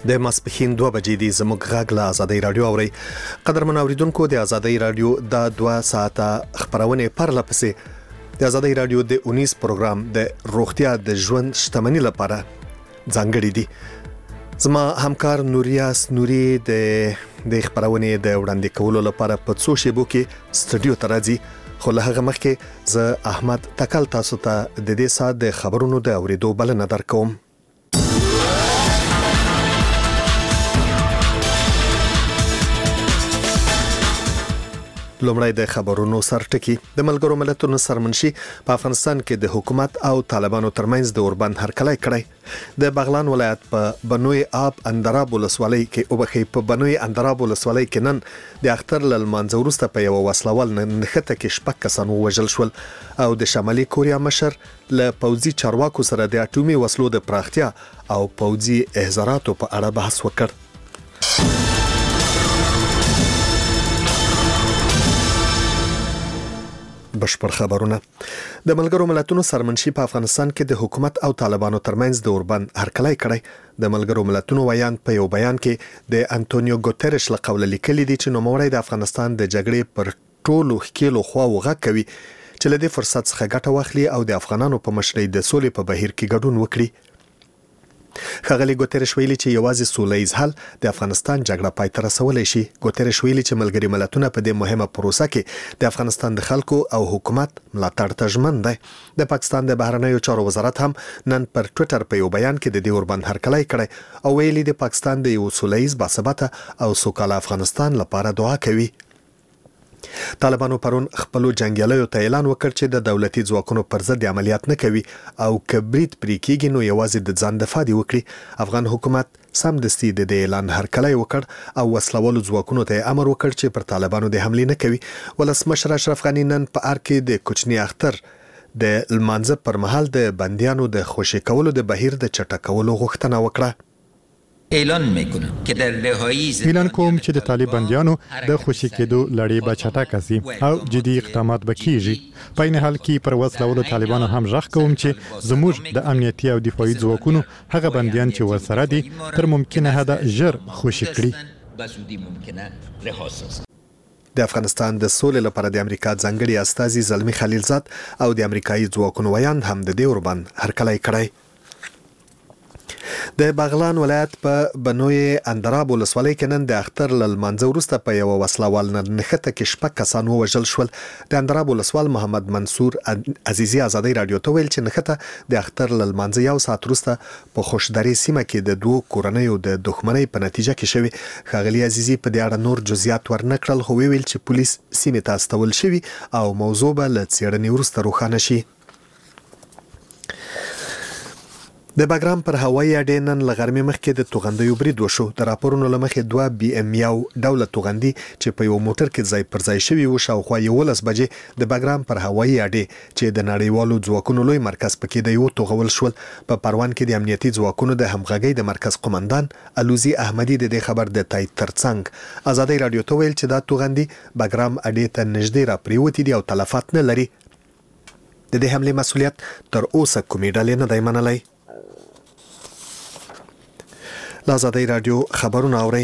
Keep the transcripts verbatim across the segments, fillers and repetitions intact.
د ماسپښین دوه بجې دي. زموږ غږ له آزادۍ رادیو اوري. قدرمن اوریدونکو، د آزادۍ رادیو د دوه ساعته خبرونه پرله پسې د آزادۍ رادیو د اونیس پروګرام د روغتیا د ژوند شتمنۍ لپاره ځانګړي دي. زما همکار نوریاس نوري د د خبرونه د وړاندې کولو لپاره په څو شیبو کې سټډیو ته راځي، خو له هغه مخکې زه احمد تکل تاسو ته د دې ساعت د خبرونو د اوریدو بلنه درکوم. لومړی د خبرونو سرټکی. د ملګرو ملتونو سرمنشي په افغانستان کې د حکومت او طالبانو ترمنځ د اوربند هرکلی کړی. د بغلان ولایت په بنوي آب اندراب ولسوالۍ کې او بخې په بنوي اندراب ولسوالۍ کې نن د اختر لمانځه وروسته په یو وسلوال نښته کې شپږ کسان وژل شول او د شمالي کوریا مشر له پوځي چارواکو سره د اټومي وسلو د پراختیا او پوځي احزاراتو په اړه بحث وکړ. بشپړ خبرونه. د ملګرو ملتونو سرمنشي په افغانستان کې د حکومت او طالبانو ترمنځ د اوربند هرکلی کړی. د ملګرو ملتونو ویان په یو بیان کې د انټونیو ګوتریش له قوله لیکلي دي چې نوموړی د افغانستان د جګړې پر ټولو ښکیلو خواو غږ کوي چې له دې فرصت څخه ګټه واخلي او د افغانانو په مشرۍ د سولې په بهیر کې ګډون وکړي. ښاغلي ګوتریش ویلي چې یوازې سولهییز حل د افغانستان جګړه پای ته رسولی شي. ګوتریش ویلي چې ملګري ملتونه په دې مهمه پروسه کې د افغانستان د خلکو او حکومت ملاتړ ته ژمن دی. د پاکستان د بهرنیو چارو وزارت هم نن پر ټوئیټر په یو بیان کې د دې اوربند هرکلی کړی او ویلي د پاکستان د یو سولهییز باثباته او سوکاله افغانستان لپاره دعا کوي. طالبانو پرون خپل جنگیالیو ته اعلان وکړ چې د دولتي ځواکونو پر ضد عملیات نه کوي او کبریت پرې کېږي نو یوازې د ځان دفاع دی وکړي. افغان حکومت سمدستي د دې اعلان هرکلی وکړ او وسلوالو ځواکونو ته امر وکړ چې پر طالبانو د حملې نه کوي. ولسمشر اشرف غني نن په ار کې د کوچنی اختر د لمانځه پر مهال د بندیانو د خوشی کولو د بهیر د چټکولو غوښتنه وکړه. اعلان میکنم که در رهایی اعلان کوم چې د طالبانیانو د خوشی کېدو لړۍ به چټکه سي او جدي اقدامات به کیږي. په این حال کې پر وسلوالو طالبانو هم ژغ کوم چې زموږ د امنیتي او دفاعي ځواکونو هغه بندیان چې ورسره دي تر ممکنه حد ژر خوشی کړي. د افغانستان د سولې لپاره د امریکا ځانګړي استازي زلمی خلیلزاد او د امریکایي ځواکونو ویان هم د دې اوربند هرکلی کړی. د بغلان ولایت په بنوي اندراب ولسوالۍ کې نن د اختر لمانځه وروسته په یو وسلوال نښته کې شپږ کسان ووژل شول. د اندراب ولسوال محمد منصور عزیزي آزادۍ رادیو ته ویل چې نښته د اختر لمانځه یو ساعت وروسته په خوشدري سیمه کې د دوه کورنیو د دښمنۍ په نتیجه کې شوی. ښاغلي عزیزي په دې اړه نور جزئیات ورنکړل خو ویل چې پولیس سیمې ته استول شوي او موضوع به له څېړنې وروسته روښانه شي. د بګرام پر هوایي اډې نن له غرمې مخکې د توغندیو برید وشو. د راپورونو له مخې دوه بي ام یو ډوله توغندي چې په یو موټر کې ځای پر ځای شوي وو شاوخوا یولس بجې د بګرام پر هوایي اډې چې د نړیوالو ځواکونو لوی مرکز پکې دی وتوغول شول. په پروان کې د امنیتي ځواکونو د همغږۍ د مرکز قومندان الوزي احمدي د دې خبر د تایید ترڅنګ آزادۍ رادیو ته ویل چې دا توغندي بګرام اډې ته نږدې را پریوتې دي او تلفات نه لري. د دې حملې مسؤلیت تر اوسه کومې ډلې نه دی منلی. آزادۍ رادیو خبرونه اوري.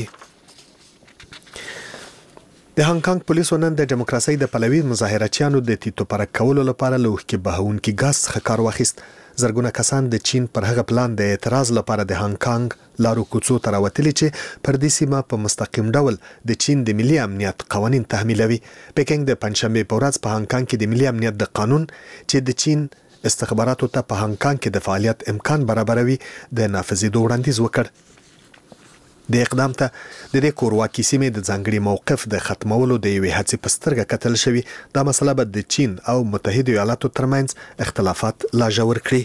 د هانګ کانګ پولیسو نن د دیموکراسي د پلوي مظاهرچیانو د تیتو پرک کولو لپاره له وښکې بهونکي ګاز څخه کار واخیست. زرګونه کسان د چین پر هغه پلان د اعتراض لپاره د هانګ کانګ لارو کوڅو ته راوتلي چې پر دې سیمه په مستقیم ډول د چین د ملي امنیت قوانین تحمیلوي. پیکینګ د پنځشنبه په ورځ په هانګ کانګ کې د ملي امنیت د قانون چې د چین استخباراتو ته په هانګ کانګ کې د فعالیت امکان برابروي د نافذېدو وړاندیز وکړ. د اقدام ته د دې کورواکي سیمې د ځانګړي موقف د ختمولو د یوې هڅې په سترګه کتل شوي. دا مسله به د چین او متحده ایالاتو ترمنځ اختلافات لا ژور کړي.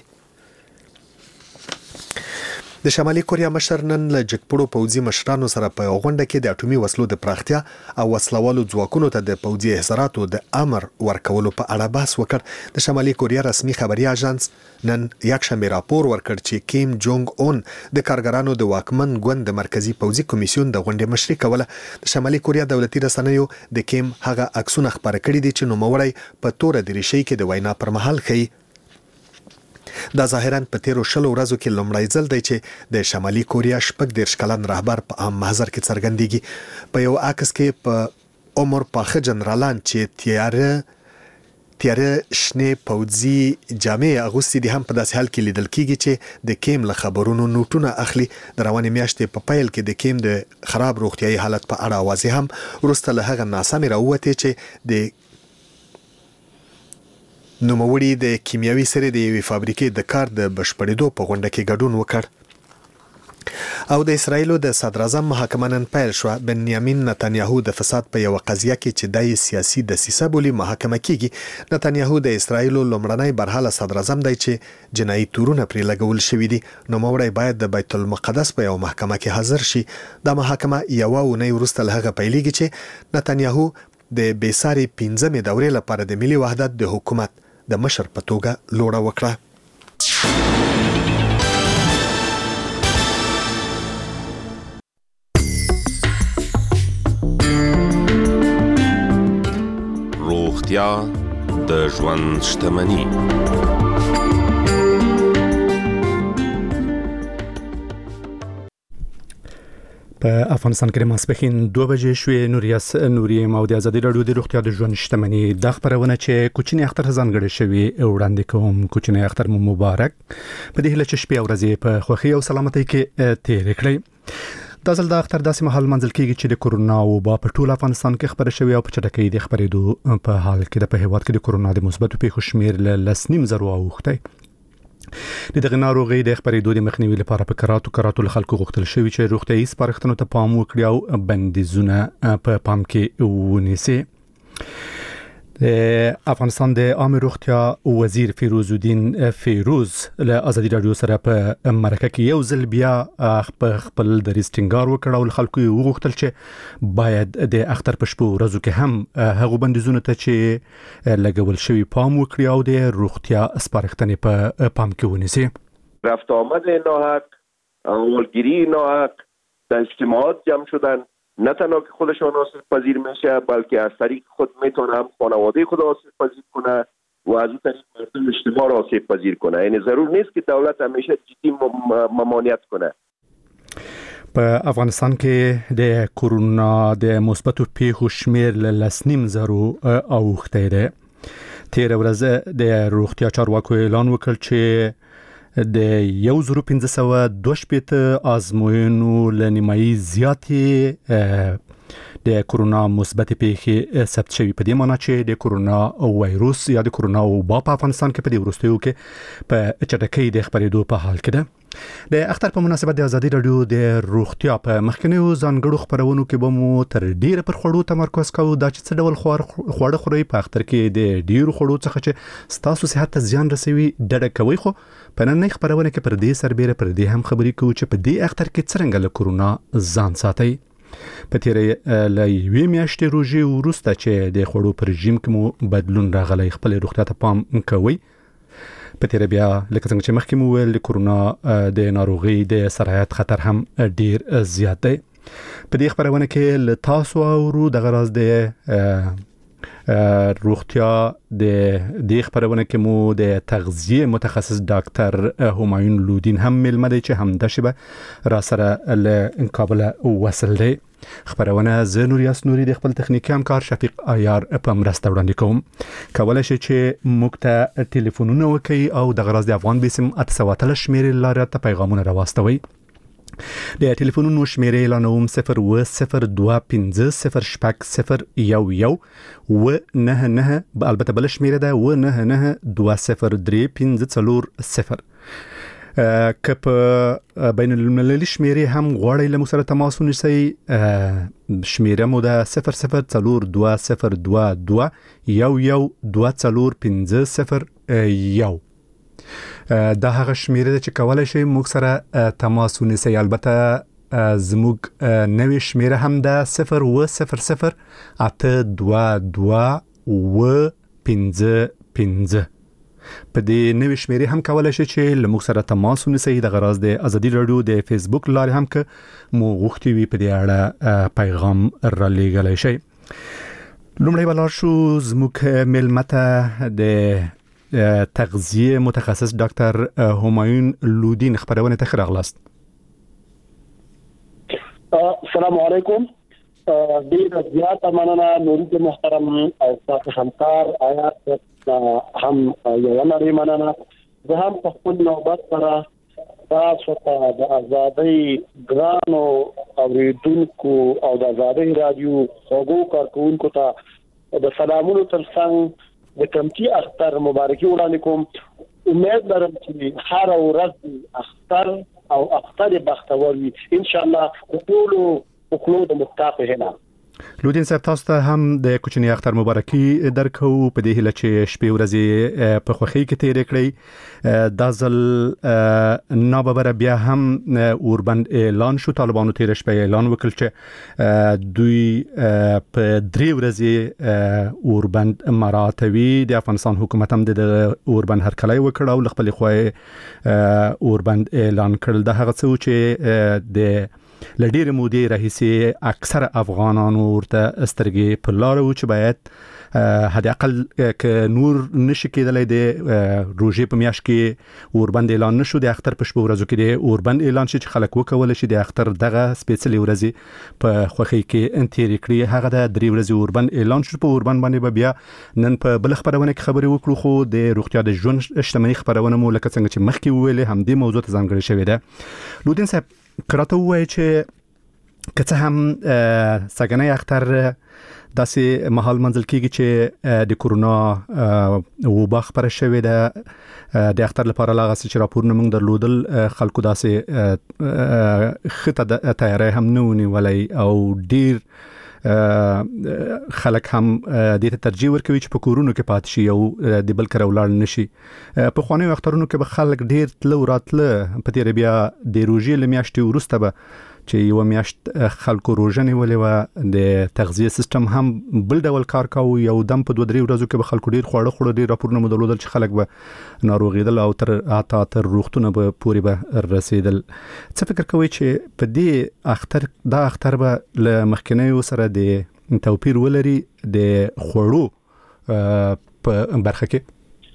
د شمالي کوریا مشر نن له جګپړو پوځي مشرانو سره په غونډه کې د اټومي وسلو د پراختیا او وسلوالو ځواکونو ته د پوځي احزاراتو د امر ورکولو په اړه بحث وکړ. د شمالي کوریا رسمي خبري اژانس نن یکشنبه راپور ورکړ چې کیم جونګ اون د کارګرانو د واکمن ګوند د مرکزی پوځي کمیسیون د غونډې مشري کوله. د شمالي کوریا دولتي رسنیو د کیم هغه عکسونه خبره کړي دي چې نوموړی په توره دریشۍ کې د وینا پر مهال ښیي. دا ظاهراً په تیرو شلو ورځو کې لومړی ځل دی چې د شمالي کوریا شپږ دېرش کلن رهبر په عام محضر کې څرګندېږي. په یو عکس کې په عمر پاخه جنرالان چې تیاره تیاره شنه پوځي جامې اغوستي دي هم په داسې حال کې لیدل کیږي چې د کیم له خبرونو نوټونه اخلي. د روانې میاشتې په پیل کې د کیم د خراب روغتیايي حالت په اړه اوازې هم وروسته له هغه ناسمې راووتې چې د نوموړي د کیمیاوي سرې د یوې فابریکې د کار د بشپړېدو په غونډه کې ګډون وکړ. او د اسرایلو د صدر اعظم محاکمه نن پیل شو. بنیامین نتانیاهو د فساد په یو قضیه کې چې د سیاسي دسیسه بولی محاکمه کیږي. نتانیاهو د اسرایلو لومړنی برحاله صدر اعظم دی چې جنایي تورونه پرې لګول شوې دي. نو موړی باید د بیت المقدس په یو محکمه کې حاضر شي. د محاکمه یو اونۍ وروسته له هغه پیلېږي چې نتانیاهو د بیساري پنځمې دورې لپاره د ملي وحدت د حکومت د مشر په توګه لوړه وکړه. روغتیا د ژوند شتمني. په افغانستان کې ماسپښین دوه بجې شوې. نوریاس نوریم او د ازادي رادیو د روغتیا د ژوند شتمني د خبرونه چې کوچنی اختر ځانګړی شوی وړاندې کوم. کوچنی اختر مو مبارک. په دې هله چې شپې او ورځې په خوښي او سلامتۍ کې تیر کړئ. دا ځل د اختر داسې مهال منځل کېږي چې د کورونا وبا په ټول افغانستان کې خبره شوې او په چټکۍ د خبرېدو په حال کې د په هیواد کې د کورونا د مثبتو پیښو شمیر له لس نیم زرو اوښتی. د دغه ناروغۍ د خبرېدو د مخنیوي لپاره په کراتو کراتو له خلکو غوښتل شوی چې روغتیايي سپارښتنو ته پام وکړي او بندیزونه په پام کې ونیسي. د افغانستان د عامه روغتیا وزیر فیروز الدین فیروز له ازادي رادیو سره په مرکه کې یو ځل بیا خپل د ریسټینګار وکړ او خلکو وغوښتل چې باید د اختر په شپو ورځو کې هم هغه بندیزونه ته چې لګول شوی پام وکړي او د روغتیا سپارښتنې په پام کې ونیسي. رفت آمد ناحق، اولگیری ناحق، در اجتماعات جمع شدن نه تنها که خودشان آسیب پذیر میشه بلکه از طریق خود میتونه هم خانواده خود آسیب پذیر کنه و از اون طریق مردم اجتماع را آسیب پذیر کنه. یعنی ضرور نیست که دولت همیشه جدی ممانعت کنه. په افغانستان کې د کورونا د مثبتو پیښو شمیر له لس نیم زرو اوښتی دی. تیر ورځ د روغتیا چارواکو اعلان وکړ چې د یو زرو پنځه سوه دوه شپېته ازموینو له نیمایي زیاتې د کورونا مثبت پیښې ثبت شوي. په دې معنی چې د کورونا وایروس یا د کورونا وبا په افغانستان کې په دې وروستیو کې په چټکۍ د خبرېدو په حال کې ده. د اختر په مناسبت د ازادي رادیو د روغتیا په مخکنیو ځانګړو خبرونو کې به مو تر ډیره پر خوړو تمرکز کوو. دا چې څه ډول خواړه خورئ په اختر کې د ډیرو خوړو څخه چې ستاسو صحت ته زیان رسوي ډډه کوئ. خو په نننۍ خبرونه کې پر دې سربېره پر دې هم خبرې کوو چې په دې اختر کې څرنګه له کورونا ځان ساتئ. په تیرې له یوې میاشتې روژې وروسته چې د خوړو په رژیم کې مو بدلون راغلی خپل روغتیا ته پام کوئ. په تیرې بیا لکه څنګه چې مخکې مو ویل د کورونا د ناروغۍ د سرایت خطر هم ډیر زیات دی. په دې خبرونه کې له تاسو اورو دغه راز د روغتیا د دې خبرونه کې مو د تغذیه متخصص ډاکټر همایون لودین هم ملمه دی چې هم د شبه را سره له کابل وصل دی. خبرونه زه نوریاس نوري د خپل تخنیکی همکار شفیق عیار په مرسته وړاندې کوم. کولای شئ چې موږ ته ټلیفونونه وکړئ او د غراض د افغان بیسم اته سوه اتلس شمیرې لاره ته پیغامونه راواستوئ. د ټلیفونونو شمیرې اعلانوم صفر اوه صفر دوه پنځه صفر شپږ صفر یو یو اوه نهه نهه البته بله شمیره ده اوه نهه نهه دوه صفر درې پنځه څلور صفر. که په بین المللي شمیرې هم غواړئ له موږ سره تماس ونیسئ شمیره مو ده صفر صفر څلور دوه صفر دوه دوه یو یو دوه څلور پنځه صفر یو. دا هغه شمیره ده چې کولی شئ موږ سره تماس ونیسئ. البته زموږ نوې شمیره هم ده صفر اوه صفر صفر اته دوه دوه اوه پنځه پنځه. په دې نوې شمیرې هم کولی شئ چې له موږ سره تماس ونیسئ. دغه راز د ازادي رادیو د فیسبوک لارې هم که مو غوښتي وي په دې اړه پیغام را لیږلی شئ. لومړی به لاړ شو زموږ مېلمه ته د تغذیه متخصص ډاکټر همایون لودین خبرونه ته راغلاست. السلام علیکم. ډیر زیاته مننه نوري محترم او تاسو همکار آیات هم یو لري مننه. زه هم په خپل نوبت سره تاسو ته د ازادۍ ګرانو اوریدونکو او د ازادۍ رادیو خوږو کارکونکو ته د سلامونو ترڅنګ د کمکی اختر مبارکي وړاندې کوم. امید لرم چې هر ورځ اختر او اختر بختور وي ان شاء الله ټول وکړو د مستقبل هنا. لودین صاحب تاسو ته هم د کوچنی اختر مبارکي درکو په دې هله چې شپې ورځې په خوخي کې تیر کړی. د ځل ناببره بیا هم اوربند اعلان شو، طالبانو تیر شپه اعلان وکړ چې دوی په درې ورځې اوربند مراتوي. د افغانستان حکومت هم د اوربند هرکلی وکړ او خپل خوای اوربند اعلان کړل. د هغه څه چې د لډیر مودې راهیسې اکثر افغانانو ورته سترګې په لار و چې باید حد اقل ک نور نشي کېدلای د روزي په میاش کې اوربند اعلان نشو. د اختر په شپه ورځو کې د اوربند اعلان شي چې خلک وکول شي د اختر دغه سپیشل ورځي په خوخي کې انتیر کړی. هغه د درې ورځې اوربند اعلان شو. په اوربند باندې بیا نن په بل خبرونه کې خبرې وکړو، خو د روغتیا د ژوند اجتماعي خبرونه مو لکه څنګه چې مخکې ویلې هم د موضوع ته ځانګړې شوې ده. لودین صاحب کراته وایي چې که څه هم سګنې اختر داسې محل منځل کېږي چې د کورونا وبا خبره شوې ده، د اختر لپاره لاغه چې راپورونه موږ درلودل خلکو داسې خطه تیاری هم نه ونیولای او ډیر خلک هم د ته ترجیح ورکوي چې په کورونو کې پات شي او د بل کره ولاړ نشي. په خواني وختونو کې به خلک ډیر تل وراتله په تیر بیا د روزي لمیاشتې ورسته به چې یو میاشت خلکو روزنه ولې و د تغذیه سیستم هم بل ډول کار کاوه. یو دم په دوه درې ورځو کې به خلکو ډیر خوړه خوړه ډیر راپورونه مدلودل چې خلک به ناروغیدل او تر اتا تر روغتونه به پوری به رسیدل. څه فکر کوي چې په دې اختر دا اختر به ل مخکنی سره د توپیر ولري د خوړو په برخه کې؟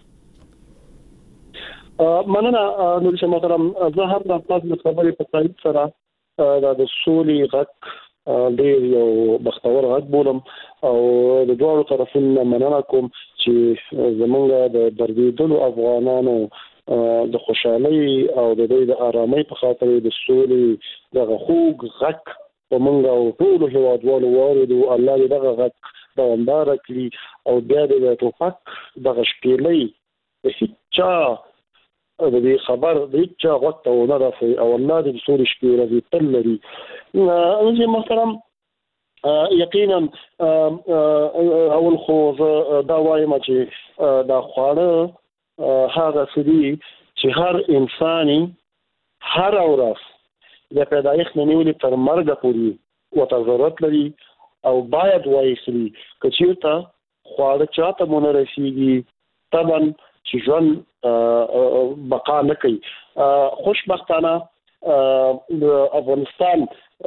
مننه نور شه محترم. زه هم د تاسو خبرې په تایید سره دا د سولې غږ ډېر یو بختور غږ بولم او د دوه طرفونو مننه کوم چې زمونږ د دردیدلو افغانانو د خوشحالي او د دوی د آرامۍ په خاطر د سولې د خوږ غږ په موږ او ټول هیوادوالو واردو. الله دې دغه غږ دوامدار کړي او بیا د ټوپک دغه شپېلۍ د هیڅ د دې خبر د هیڅ وخت او نه راځي او الله دې سوري شپې راځي تل لري. انځي محترم یقینا اول خو دا وایم چې دا خواړه هغه سدي چې هر انساني هر ورځ د پیدایښت نه نیولې تر مرګ پورې وته ضرورت لري او باید وایسي کچیرته خواړه چاته مونږ رسیږي طبعا چې ژوند بقا نه کوي. خوشبختانه د افغانستان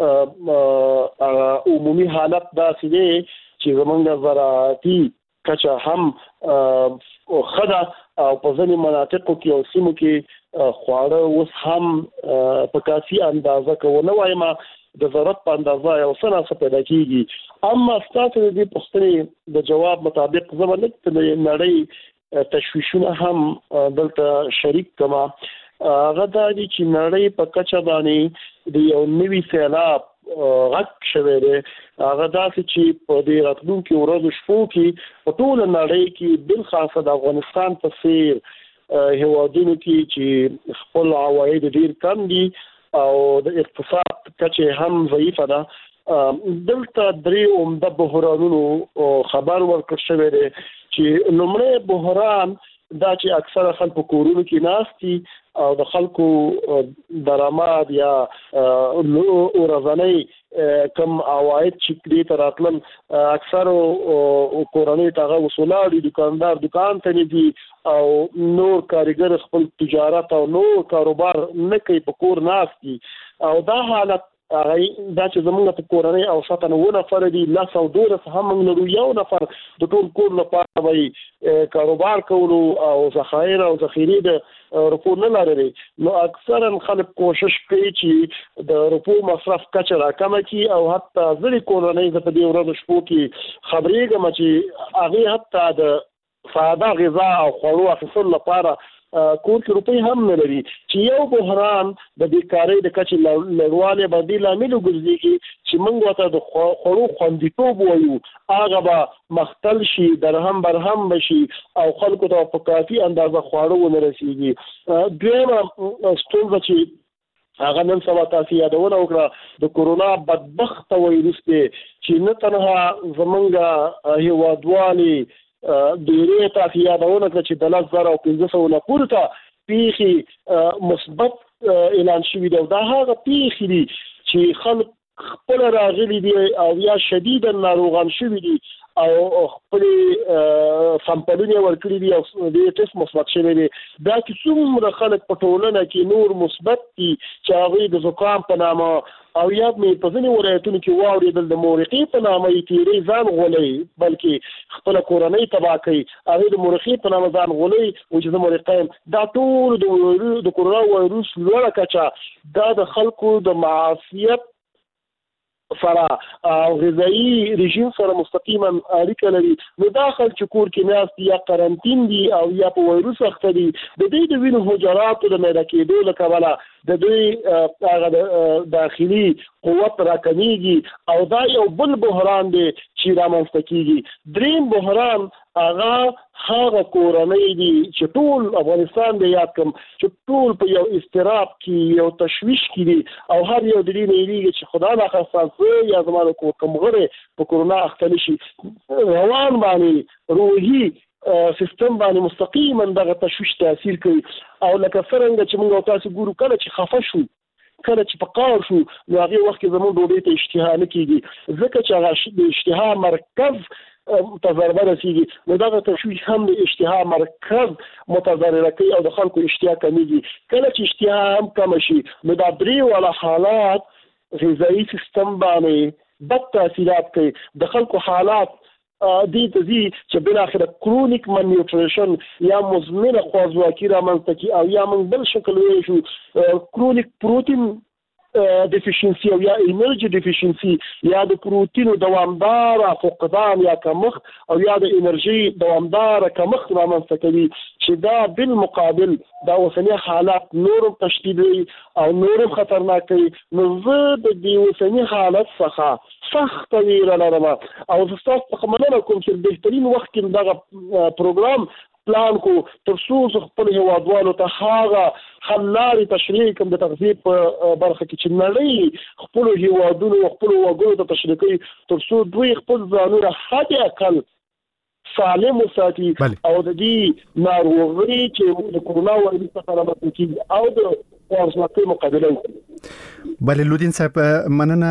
عمومي حالت داسې دی چې زمونږ زراعتي کچه هم خدا او په ځینې مناطقو کې او سیمو کې خواړه اوس هم په کافي اندازه کې ونه وایم د ضرورت په اندازه یو څه نه پیدا کیږي. اما ستاسو د دې پوښتنې د جواب مطابق زموږ د نړۍ تشویشونه هم دلته شریک کما هغه د چې نړۍ په کچه باندې د یو نوي سیلاب غږ شوی دی. هغه داسې چې په دې راتلونکو ورځو شپو کې په ټول نړۍ کې بل خاصه د افغانستان په څیر هیوادونو کې چې خپل عواید ډیر کم دي او د اقتصاد کچه هم ضعیفه ده، دلته درې عمده بحرانونو خبر ورکړ شوی دی چې لومړی بحران دا چې اکثره خلکو کورونو کې ناستي او د خلکو درآمد یا ورځنی کم عواید چې دې تر راتلل اکثره کورنۍ ته وسولاړي، دکاندار دکان ته نه دي او نور کارګر خپل تجارت او نور کاروبار نه کوي، په کور ناستي او دا حالت هغه دا چې زموږ په کورنۍ او ساتنه و نفر دي لاس او دولس هم موږ لرو یو نفر د ټول کور لپاره وي کاروبار کولو او ذخایر او ذخیره د رپور نه لري نو اکثرا خلک کوشش کوي چې د رپور مصرف کچه راکمه کړي او حتی ځلې کورنۍ د دې ورځو شپو کې خبرېږم چې هغه حتی د ساده غذا او خوړو اخیستلو لپاره کور کې روپۍ هم نه لري چې یو بحران د بیکارۍ د کچې لوړوالی باندې لامل وګرځېږي چې موږ ورته د خوړو خوندیتوب وایو هغه به مختل شي درهم برهم بشي او خلکو ته په کافي اندازه خواړه ونه رسېږي. دویمه ستونزه چې هغه نن سبا تاسو یادونه وکړه د کورونا بدبخته وایروس دی چې نه تنها زمونږ هیوادوالي ډېرې تاسو یادونه کړه چې د لس زره او پنځه سوه نه پورته پیښې مثبت اعلان شوي دي او دا هغه پیښې دي چې خلک خپل راغلي دي او یا شدیدا ناروغان شوي دي او خپل سامپلونه ورکړي دي او د ټیسټ مثبت شوي دي. دا چې څومره خلک په ټولنه کې نور مثبت دي چې هغوی د زکام په نامه او یا مې په ځینې ولایتونو کې واورېدل د مورخې په نامه یې تیرې ځان غولی بلکې خپله کورنۍ تباه کوي هغوی د مورخې په نامه ځان غولی و چې زه مورخه یم. دا ټول د کورونا وایروس لوړه کچه دا د خلکو د معافیت سره او غذایی رژیم سره مستقیما اړیکه لري. نو دا خلک چې کور کې ناست یا قرنطین دي او یا په وایروس اخته دي د دوی د وینو حجراتو د میده کېدو له کبله د دوی هغه داخلي قوت راکمیږي او دا یو بل بحران دی چې رامنځته کېږي. دریم بحران هغه هغه کورنۍ دي چې ټول افغانستان دی یاد کړم چې ټول په یو اضطراب کې یو تشویش کې دي او هر یو د دې نه یېرېږي چې خدا ناخواسته یا زما د کور کوم غړی په کورونا اخته نه شي. روان باندې روحي سیستم باندې مستقیما دغه تشویش تاثیر کوي او لکه څرنګه چې موږ تاسو ګورو کله چې خفه شو کله چې په قار شو نو هغې وخت کې زموږ ډوډۍ ته اشتها نه کېږي ځکه چې هغه د اشتها مرکز متضرره رسیږي نو دغه تشویش هم د اشتها مرکز متضرره کوي او د خلکو اشتها کمیږي. کله چې اشتها هم کمه شي نو دا درې والا حالات غذایي سیستم باندې بد تاثیرات کوي. د خلکو حالات دې ته ځي چې بالاخره کرونیک مالنیوټریشن یا مزمنه خوارځواکي رامنځته کړي او یا موږ بل شکل ویلی شو کرونیک پروتین ډیفیشنسي او یا انرژي ډیفیشنسي یا د پروتینو دوامداره فقدان یا کمښت او یا د انرژي دوامداره کمښت رامنځته کوي چې دا بالمقابل دا اوسني حالات نورم تشدیدوي او نورم خطرناک کوي. نو زه د دې اوسني حالت څخه سخته ویره لرم او زه ستاسو څخه مننه کوم چې بهترین وخت کې دغه پروګرام پلان کو تر څو خپل هیوادوالو ته هغه حل لارې تشریح کوم د تغذیې په برخه کې چې نړۍ خپلو هیوادونو خپلو وګړو ته تشریح کوي تر څو دوی خپل ځانونه حد اقل سالم وساتي او د دې ناروغۍ چې د کورونا وایروس څخه رامنځته کېږي او د خوارځواکۍ مقابله وکړي. بله لودین صاحب مننه.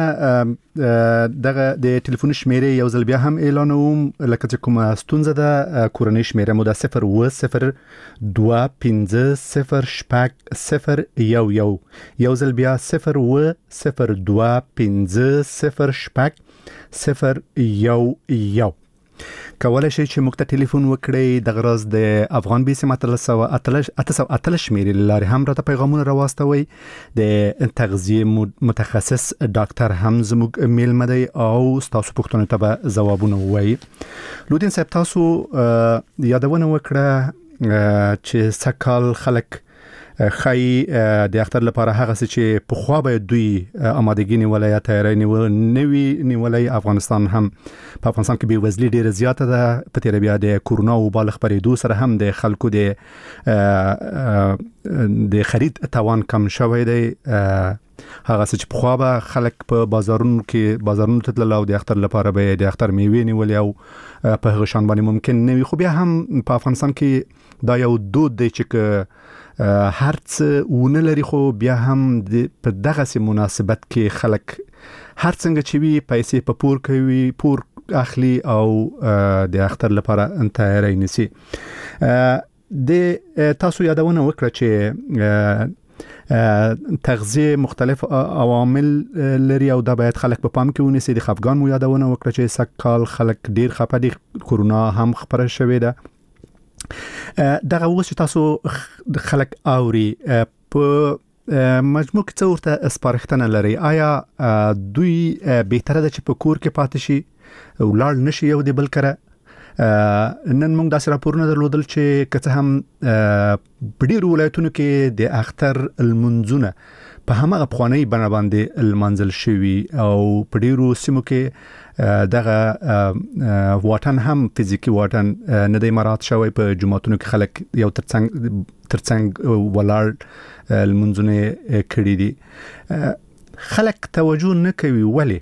دغه د ټلیفون شمیرې یو ځل بیا هم اعلانوم لکه چې کومه ستونزه ده کورنۍ شمیره مو ده صفر اوه صفر دوه پنځه صفر شپږ صفر یو یو یو ځل بیا صفر اوه صفر دوه پنځه صفر شپږ صفر یو یو. کولای شئ چې موږ ته ټلیفون وکړئ د غرض د افغان بي سیم اته سوه اته شمیرې لارې هم راته پیغامونه راواستوئ. د تغذیې متخصص ډاکټر هم زموږ میلمه دی او ستاسو پوښتنو ته به ځوابونه ووایي. لودین صاحب تاسو یادونه وکړه چې سږ خلک خای د اختر لپاره هغه چې په خوا به دوی آمادګي نیولای یا تیاری نیولای نیولای افغانستان هم په افغانستان کې به وزلي ډیره زیاته ده په تیر بیا د کورونا او بالغ پرېدو سره هم د خلکو د د خرید توان کم شوی دی. هغه چې په خوا به خلک په بازارونو کې بازارونو ته تلل او د اختر لپاره به د اختر میوې نیولې او په هغه شان باندې ممکن نه وي. خو بیا هم په افغانستان کې دا یو دود دی چې هر څه ونه لري خو بیا هم په دغه سي مناسبت کې خلک هر څنګه چې وي پیسې په پور کوي پور اخلي او د اختر لپاره تیاری نیسي. د تاسو یادونه وکړه چې تغذیه مختلف عوامل لري او دا باید خلک په پام کې ونیسي. د خفګان مو یادونه وکړه چې سکهال خلک ډیر خپه دي، کورونا هم خبره شوې ده. دغه اوس تاسو خلک اوري په مجموع کې څو ورته سپارښتنه لري، آیا دوی بهتره ده چې په کور کې پاتې شي ولاړ نشي یو د بل کره؟ نن موږ داسې راپورونه درلودل چې که څه هم په ډیرو ولایتونو کې د اختر المنځونه په همغه پخوانۍ بڼه باندې المنځل شوي او په ډیرو سیمو کې دغه واټن هم فزیکی واټن نه دی مراعات شوی. په جماعتونو کې خلک یو ترڅنګ ترڅنګ ولاړ المنځونه کړي دي. خلک توجه نه کوي، ولې؟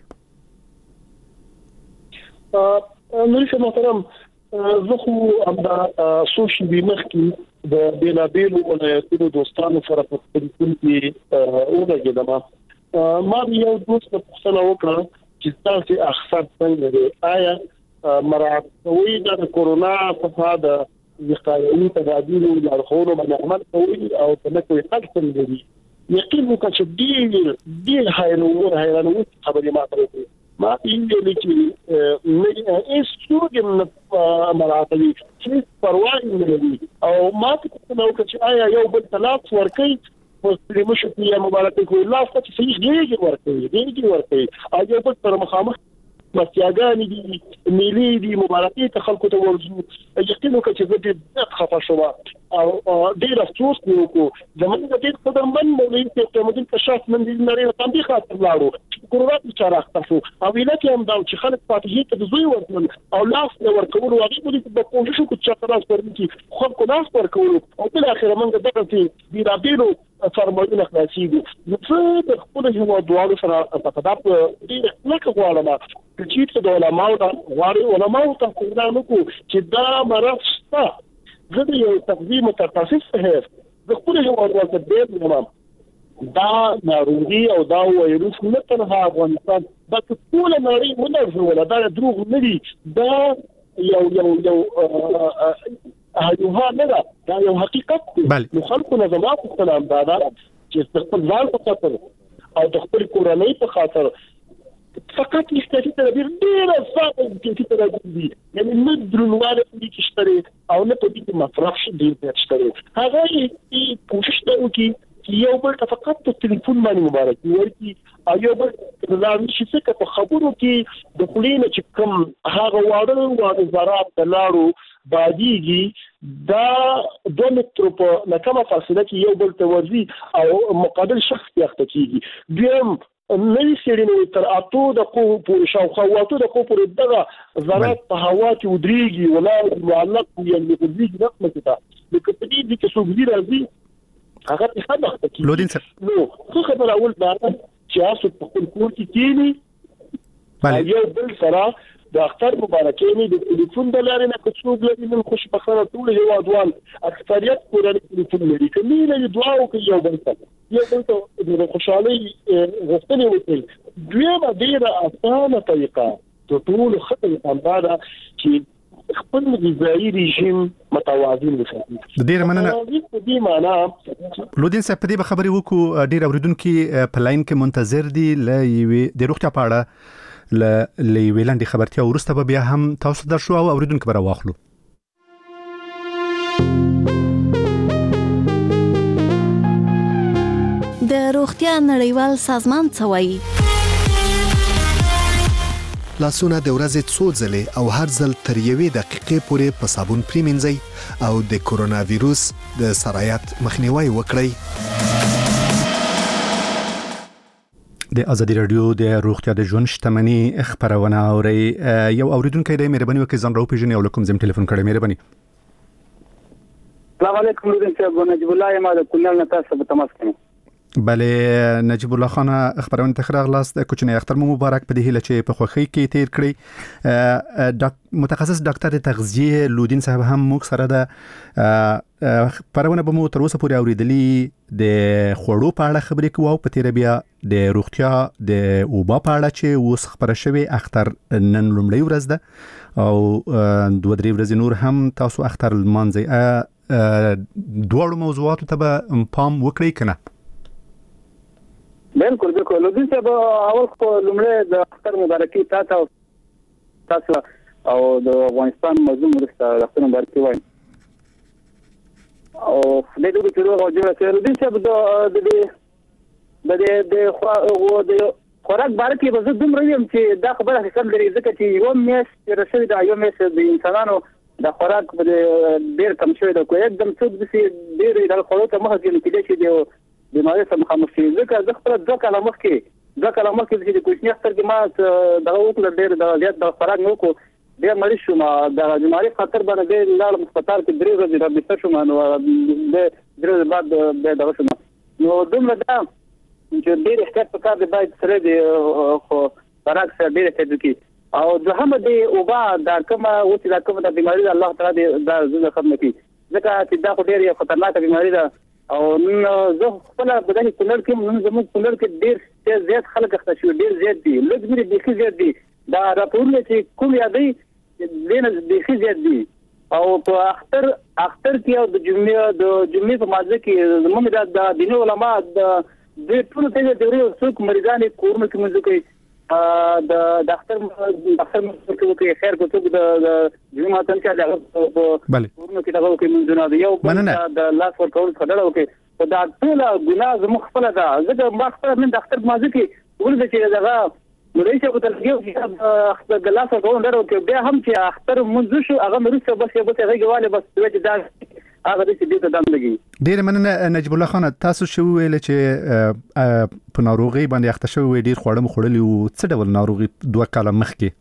نو محترم زه خو همدا سوشل میډیا کې د بیلابیلو ولایتونو دوستانو سره په ټلیفون کې ولګیدم. ما یو دوست په پوښتنه وکړه چې تاسو اخصار څنګه دی، آیا مراعات کوئ د کورونا په اړه د وقایوي تدابیر او لارښوونو باندې عمل کوئ او نه کوئ؟ حق څنګه دی؟ یقین وکړه چې ډیر ډیر حیرانوي حیرانوي خبرې ما ته وکړي. ما یې لیکي نه هیڅ څوک مراعاتوي، هیڅ پروا نه لري. او ما ته څه نو چې آیا یو بل طلاق ورکړي په سلیمه شپه مبارکه کوي، لا څه چې صحیح دیږي ورکړي دیږي ورکړي. او یو بل پر مخامخ مسیاګانی دي، ملي دي، مبارکي ته خلکو ته ورځو. یقین وکړه چې زه ډېر خفه شوم او ډېر افسوس وکړو. زموږ د دې قدرمن مولوي ته قیامت کشاف من دې نړۍ ته باندې خاطر لاړو کورونا چې راخته شو او ویلات هم دا چې خلک فاتحې ته د زوی ورکول او لاس ورکول او هغه په دې په کوشش کو چې تاسو ورنکي خو کو لاس ورکول او په اخر موږ دغه چې دی رابېلو فرمایونه خلاصيږي. نو د خپل هیواد دوالو سره په تداب دې لکه غواړم چې د علماء او غواړي علماء ته کومه کو چې دا مرسته زه یو تقدیم متخصص هيف د خپل هیواد ورته دې نوم دا ناروغي او دا وایروس نه تنها افغانستان بلکې ټول نړۍ ونرځول. دا دروغ نه دي، دا یو یو یو هغه نه ده، دا یو حقیقت دی. نو خلکو نظامات سلام دا چې خپل ځان په خاطر او د خپل کورنۍ په خاطر فقط احتیاطي تدابیر ډېر ځای احتیاطي تدابیر دي، یعنی نه درنواله دي چې شته او نه په دې کې مصرف شي ډېر شته. هغه یې کوشش کوي یو بل ته فقط په ټلیفون باندې مبارکي ورکړي او یو بل دا نشي څه په خبرو کې د خلینو چې کوم هغه واړه واړه زرات د لاړو باديږي دا دوه متر په لکه فاصله کې یو بل ته ورځي او مقابل شخص یې کېږي. دیم نوی سړي تر اته د کو په شاوخوا واته د کو پر دغه زرات په هوا کې ودرېږي ولا معلق یې ودرېږي نقمه کې دا لکه په دې کې څو ګیر راځي هغه په خبره کې لودین سر نو خو خبر اول دا چې تاسو په خپل کور کې کېنی بله یو بل سره د اختر مبارکي نه د ټلیفون د لارې نه کوڅو لري نن خوش بخره ټول یو ادوال اکثریت کورنۍ ټلیفون لري کومې نه دعا وکړي یو بل ته یو بل ته د خوشحالي غوښتنه وکړي. دویمه ډیره اسانه طریقه ته ټول خپل اندازه چې خپل غذایی رژیم متوازن وساتي. د ډیر مننه په دې معنا لودین صاحب په دې خبرې وکړو. ډیر اوریدونکو په لاین کې منتظر دي لې د روغتیا په اړه ل لیویلاندې خبرتیا ورسته به بیا هم تاسو در شو او اوریدونکو به راوخلو. د روغتیا نړیوال سازمان څه وایي؟ لاسونه د ورځې څو ځلې او هر ځل تر یوې دقیقې پورې په صابون پریمنځئ او د کورونا وایروس د سرایت مخنیوي وکړئ. د ازادي رادیو د روغتیا د ژوند شتمنۍ خبرونه اوري. یو اوریدونکو د مهرباني وکړئ ځان راو پیژنئ او لکم زم ټلیفون کړئ. مهرباني. السلام علیکم لودین نجیب الله یم د کونړ نه تاسو په تماس کې. بله نجیب الله خان خبرونه تخراغ لاست کوچنی اختر مو مبارک په دې هیله چې په خوخی کې تیر کړی. ډاک متخصص ډاکټر تغذیه لودین صاحب هم موږ سره ده پرونه به مو تر اوسه پورې اوریدلې د خوړو په اړه خبرې کوو په تیر بیا د روغتیا د اوبا په اړه چې اوس خبره شوی اختر نن لومړی ورځ ده او دوه درې ورځې نور هم تاسو اختر لمانځئ. دوه موضوعاتو ته به پام وکړئ کنه؟ بالکل بالکل نو دې به اول خو لمړی د اختر مبارکي تاسو تاسو او د افغانستان مظلوم ورسته د اختر مبارکي وایم او د دې په توګه جوړه کړو دې چې د د د د د خوراک باره کې به زه دومره یم چې دا خبره حقیقت لري ځکه چې یو میاشت رسېدي دا یو میاشت د انسانانو د خوراک په ډېر کم شوی دی کوی एकदम څوک داسې ډېر د خوړو ته مخه کېږي کېدای شي د بیمارۍ سره مخامخ شي ځکه زه خپله دوه کاله مخکې دوه کاله مخکې چې د کوچني اختر کې ما دغه وکړه ډېر د زیات د خوراک نه وکړو ډېر مریض شوم د بیمارۍ خطر باندې ډېر لاړم هسپتال کې درې ورځې رابطه شوم نو د درې ورځې بعد بیا دغه شوم نو دومره دا چې ډېر احتیاط پکار دی باید سره د خوراک سره ډېر احتیاط وکړي او دوهمه د اوبه دا کومه اوس دا کومه د بیمارۍ د الله تعالی دا زړه ختم کړي ځکه چې دا خو ډېر خطرناکه بیمارۍ ده او نن زه خپل بدن کولر کې نن زموږ کولر کې ډېر زیات خلک اخته شو ډېر زیات دي لږ مې بيخي زیات دي دا راپورونه چې کوم یادې دینه بيخي زیات دي او په اختر اختر کې او د جمعې د جمعې په مازه کې زموږ د دیني علما د د ټول ته د یو څوک مریضان کورونه کې منځ کوي د ډاکټر ډاکټر مسلمان کې خیر کو څوک د جمعه تن کې د کورونه کې دغه کې منځ نه یو د لاس ور کول خدای وکي دا ټول ګناه زموږ خپل ده زه ما خپل من ډاکټر مازه کې ورته چې دغه نو رئیس په تلګیو چې د لاس ور کول درو کې بیا هم چې اختر منځ شو هغه مرسته بس یو څه غواړي بس چې دا هغه دې دې ته دم لګي ډیر مننه نجیب الله خان تاسو شو ویل چې په ناروغي باندې اخته شو ډیر خوړم خړلې او څه ډول ناروغي دوه کاله مخکې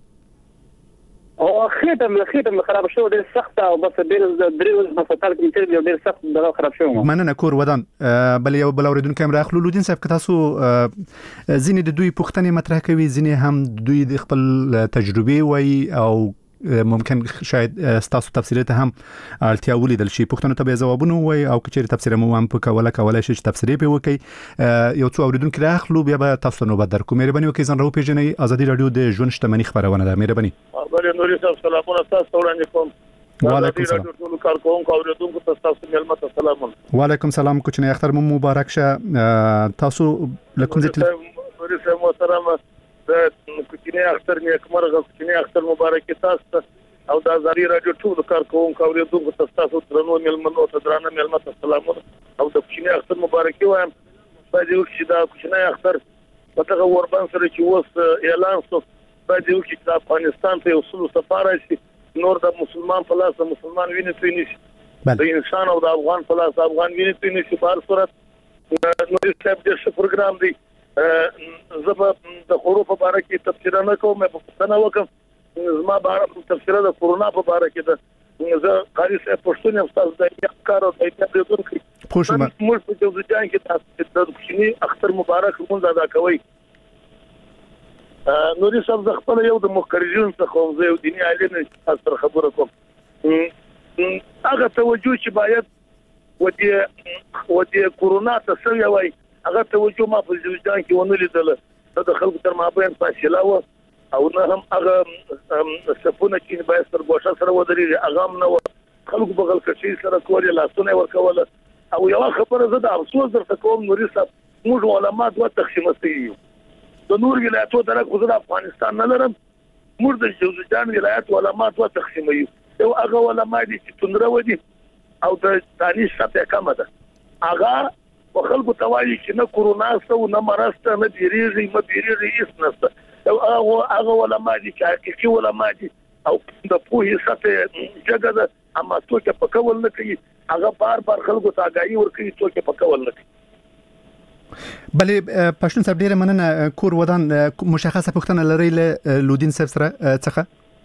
او خېټم خېټم خراب شو ډیر سخت او بس ډیر درې ورځې په هسپتال کې تیر ډیر سخت دغه خراب شو مننه کور ودان بل یو بل اوریدونکو هم راخلو لودین صاحب که تاسو ځینې د دوی پوښتنې مطرح کوي ځینې هم دوی د خپل تجربه وای او ممکن شاید تاسو تفسیرات هم اړتیا ولیدل شي پښتنو ته به جوابونه وای او کچېر تفسیر مو هم په کوله کوله شي تفسیر به وکي یو څو اوریدونکو راخلو بیا به تاسو نو بدر کوم مهرباني وکي ځان راو پیژنې ازادي رادیو د ژوند شتمنۍ خبرونه ده مهرباني بله نوري صاحب سلامونه تاسو وړاندې کوم وعلیکم السلام ټول کارکونکو اوریدونکو تاسو ملمت السلام وعلیکم السلام کوچنی اختر مو مبارک شه تاسو لکم زت نوري صاحب محترم د کوچنی اختر نیکمرغه کوچنی اختر مبارک تاسو او د ازادي رادیو ټول کارکونکو اوریدونکو تاسو درنو ملمنو ته درانه ملمت السلام او د کوچنی اختر مبارک وایم باید یو چې دا کوچنی اختر په دغه وربان سره چې وس اعلان شو باید یو چې د افغانستان ته وصول سفاره شي نور د مسلمان په لاس مسلمان ویني توي نشي د انسان او د افغان په لاس افغان ویني توي نشي په هر صورت نو د دې پروګرام دی زما د خورو په اړه کې تفسیر نه کوم په څنګه وکم زما بار تفسیر د کورونا په اړه کې د زه قاری صاحب پښتون استاد د کار او د تدریس کوي خوشم موږ په دې ځای کې تاسو د کوچنی اختر مبارک مونږ ادا کوي نوري صاحب د خپل یو د مخرجین څخه زه یو دیني عالم تاسو خبره کوم هغه توجه چې باید ودی ودی کورونا ته سوي وای هغه توجه ما په ځوځان کې ونه لیدل د خلکو تر مابین فاصله و او نه هم هغه سپونه چې باید تر ګوښه سره ودري هغه هم نه خلکو بغل کشي سره کولې لاسونه ورکول او یو خبره زه د افسوس درته کوم نوري صاحب موږ علما دوه تقسیم استیو د نور ولایتو درک د افغانستان نه لرم موږ د ځوځان ولایت علما دوه تقسیم یو هغه علما دي چې تندره ودی او د دانش سطح کم ده هغه په خلکو توایي چې نه کورونا سو نه مرسته نه دیریږي نه دیریږي هیڅ نشته او هغه هغه علما دي چې حقيقي علما دي او د پوهې سطح جګه ده اما څوک په کول نه کوي هغه بار بار خلکو ته آگاهي ورکوي څوک په کول نه کوي بلې پښتون صاحب ډیره مننه کور ودان مشخصه پښتنه لري له لودین صاحب سره څخه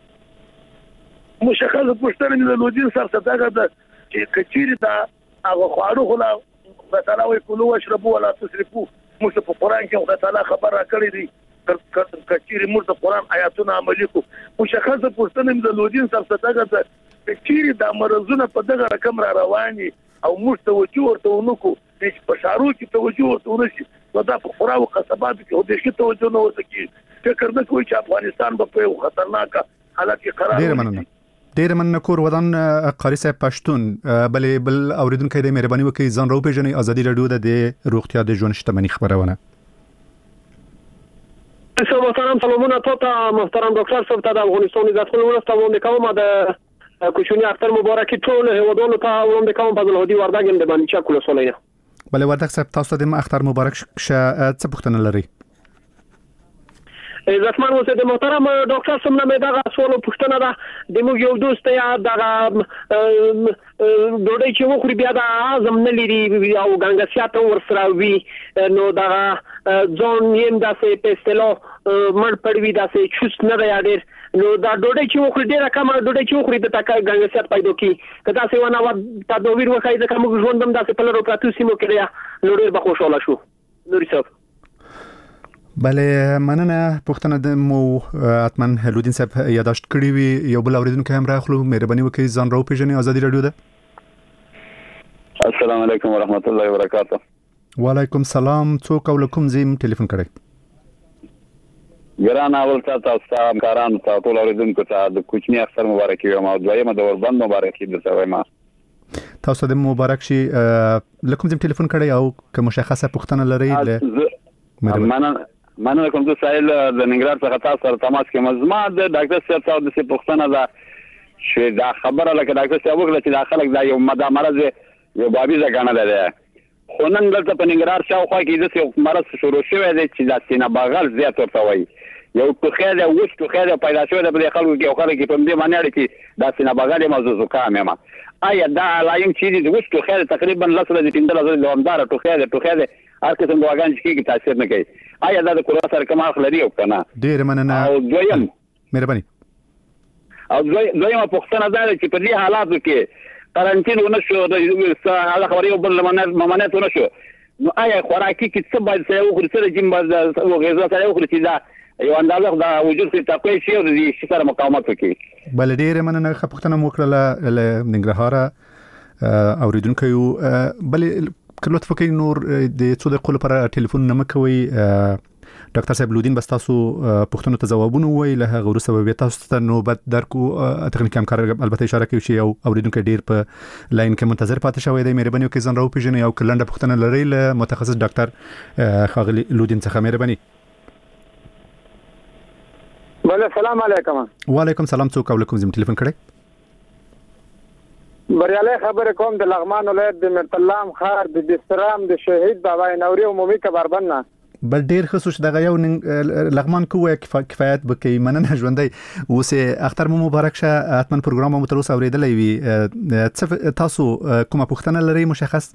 مشخصه پښتنه له لودین سره څخه ده چې کچيري دا هغه خواړو خلا مثلا وي کولو واشربوا ولا تسرفوا موږ په قران کې خدای تعالی خبر را کړی دی کچيري موږ د قران آیاتونه عملي کو مشخصه پښتنه د لودین سره څخه ده کچيري دا مرزونه په دغه رقم را رواني او موږ توجه ورته ونکو چې په شارو کې توجه ورته ونشي ودا په خورا او قصبات کې هو د شي توجه نه ورته کی فکر نه کوي چې افغانستان په یو خطرناک حالت کې قرار ډیر مننه ډیر مننه کور ودان قاری صاحب پښتون بلې بل اوریدونکو د مهرباني وکړئ ځان راو پیژنئ ازادي رادیو د روغتیا د ژوند شتمنۍ خبرونه سو محترم سلامونه ته محترم ډاکټر صاحب ته د افغانستان د ځل ولسته وړاندې کوم د کوچنی اختر مبارکي ټول هیوادونو ته وړاندې کوم په الهدي وردګ د باندې چا کول سولینه بل وردګ صاحب تاسو د اختر مبارک شه څه پوښتنه لري عزتمن اوسه د محترم ډاکټر صاحب نه دا سوال پوښتنه ده د موږ یو دوست یا د ډوډۍ چې وخوري بیا د اعظم نه لري او ګنګسیات ورسره وي نو دا ځون یم داسې پېستلو مړ پړوي داسې چوس نه دی ډېر نو دا ډوډۍ چې وخوري ډېره کمه ډوډۍ چې وخوري د تکا ګنګسیات پیدا کی که داسې ونه و تدویر وکړي ځکه موږ ژوندم داسې په لرو پراتو سیمو کې دی نو ډېر به خوشاله شو نوري صاحب بله مننه پوښتنه د مو اتمن لودین صاحب یاداشت کړی وي یو بل اوریدونکو هم راخلو مهرباني وکړئ ځان راو پیژنئ ازادي رادیو ده السلام علیکم ورحمت الله وبرکاته وعلیکم سلام څوک او کوم زم ټلیفون کړی ګران اول تاسو تاسو کاران تاسو ټول اوریدونکو ته د کوچنی اختر مبارکي وایم او دویمه د اوربند مبارکي درته وایم تاسو د مبارک شي لکم زم ټلیفون کړی او که مشخصه پوښتنه لري مننه مننه کوم چې سایل د ننګرهار څخه تاسو سره تماس کې مزما د ډاکټر صاحب تاسو د پوښتنه ده چې دا خبره لکه ډاکټر صاحب وکړه چې داخله دا یو مدا مرز یو بابي ځګانه ده خو نن دلته په ننګرهار شاوخوا کې د یو مرز شروع شوی دی چې د سینه بغل زیات ورته وایي یو ټوخی دی اوس ټوخی دی پیدا شوی دی په خلکو کې یو خلک په دې معنی لري چې د سینه بغل موضوع زکام یم آیا دا علایم چې د اوس ټوخی تقریبا لسره د پندل ازل دوامدار ټوخی دی ټوخی دی هر قسم دواګان چې کیږي تاثیر نه کوي آیا دا د کرونا سره کوم اخ لري او کنه ډیر مننه او دویم مهرباني او دویم پوښتنه ده چې په دې حالاتو کې قرنټین ونشو د هغه خبرې بل ممانعت ونشو نو آیا خوراکي کې څه باید سره وخوري سره جیم باید غذا سره وخوري چې دا یو اندازه د وجود کې تقوی شي او د دې سره مقاومت وکړي بل ډیر مننه پوښتنه مو کړله ننګرهار اوریدونکو بل کله لطف وکړئ نور د څو دقیقو لپاره ټلیفون نه مکوئ ډاکټر صاحب لودین بس تاسو پوښتنو ته ځوابونه ووایي له هغه وروسته به تاسو ته نوبت درکو تخنیکي همکار البته اشاره کوي چې یو اوریدونکی ډیر په لاین کې منتظر پاتې شوی دی مهرباني وکړئ ځان راوپېژنئ او که لنډه پوښتنه لرئ له متخصص ډاکټر ښاغلي لودین څخه مهرباني بله سلام علیکم وعلیکم سلام څوک او له کوم ځای ټلیفون کړی بریالی خبر کوم د لغمان ولایت د مرتلام خار د دسترام د شهید بابا نوري عمومي کبربن نه بل ډیر خصوص دغه یو لغمان کوه کفایت بکی مننه ژوندۍ اوس اختر مو مبارک شه اتمن پروګرام مو تر اوسه اوریدلې وي تاسو کومه پوښتنه لرئ مشخص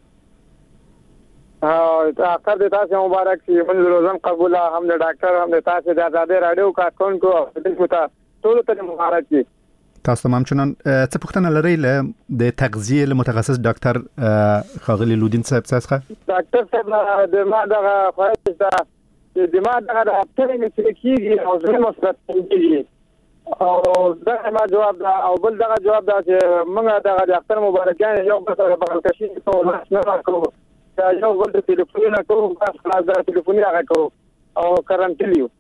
ها اختر د تاسو مبارک شي منځ روزم قبول هم د ډاکټر هم د تاسو د آزادې رادیو کارکونکو او د ټول ته مبارک شي تاسو تمام چنان څه پوښتنه لرئ له د تغذیه له متخصص ډاکټر ښاغلي لودین صاحب څخه ډاکټر صاحب د ما دغه خواهش ده د ما دغه د اکثر چې کیږي او زه مثبت کیږي او دغه ما جواب ده او بل دغه جواب ده چې موږ دغه د اختر مبارکان یو بل سره بغل کشي ټول نه کوو دا یو بل د ټلیفون کوو خلاص د ټلیفون هغه کوو او کارانټیلیو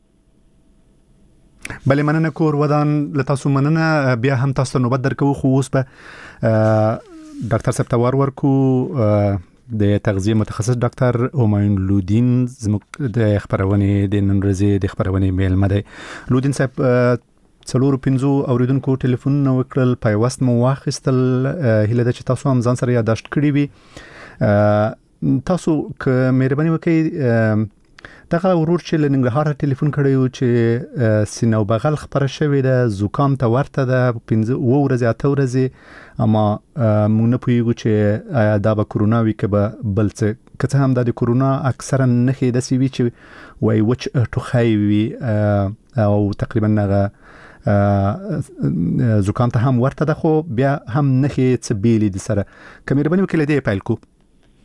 بله مننه کور ودان لتاسو مننه بیا هم تاسو نوبت درکو خو اوس به ډاکټر صاحب ته ورکو د تغذیه متخصص ډاکټر همایون لودین زموږ د خبرونه د نن ورځې د خبرونه میلمه دی لودین صاحب څلور پنځو اوریدونکو ټلیفون نو وکړل پیوست مو واخیستل هله د تاسو هم ځان سره یاداشت کړی وي تاسو که مهرباني وکړئ دغه ورور چې لنګرهار ټلیفون کړی و چې سینه بغل خبره شوې ده زکام ته ورته ده پنځه و ورځې اته ورځې اما مونږ نه پوهیږو چې دا به کرونا وي که به بل څه که څه هم د کرونا اکثرا نښې داسې وي چې وایي وچ ټوخی وي او تقریبا هغه زکام ته هم ورته ده خو بیا هم نښې څه بیلې دي سره که مهرباني وکړئ له دې پیل کړو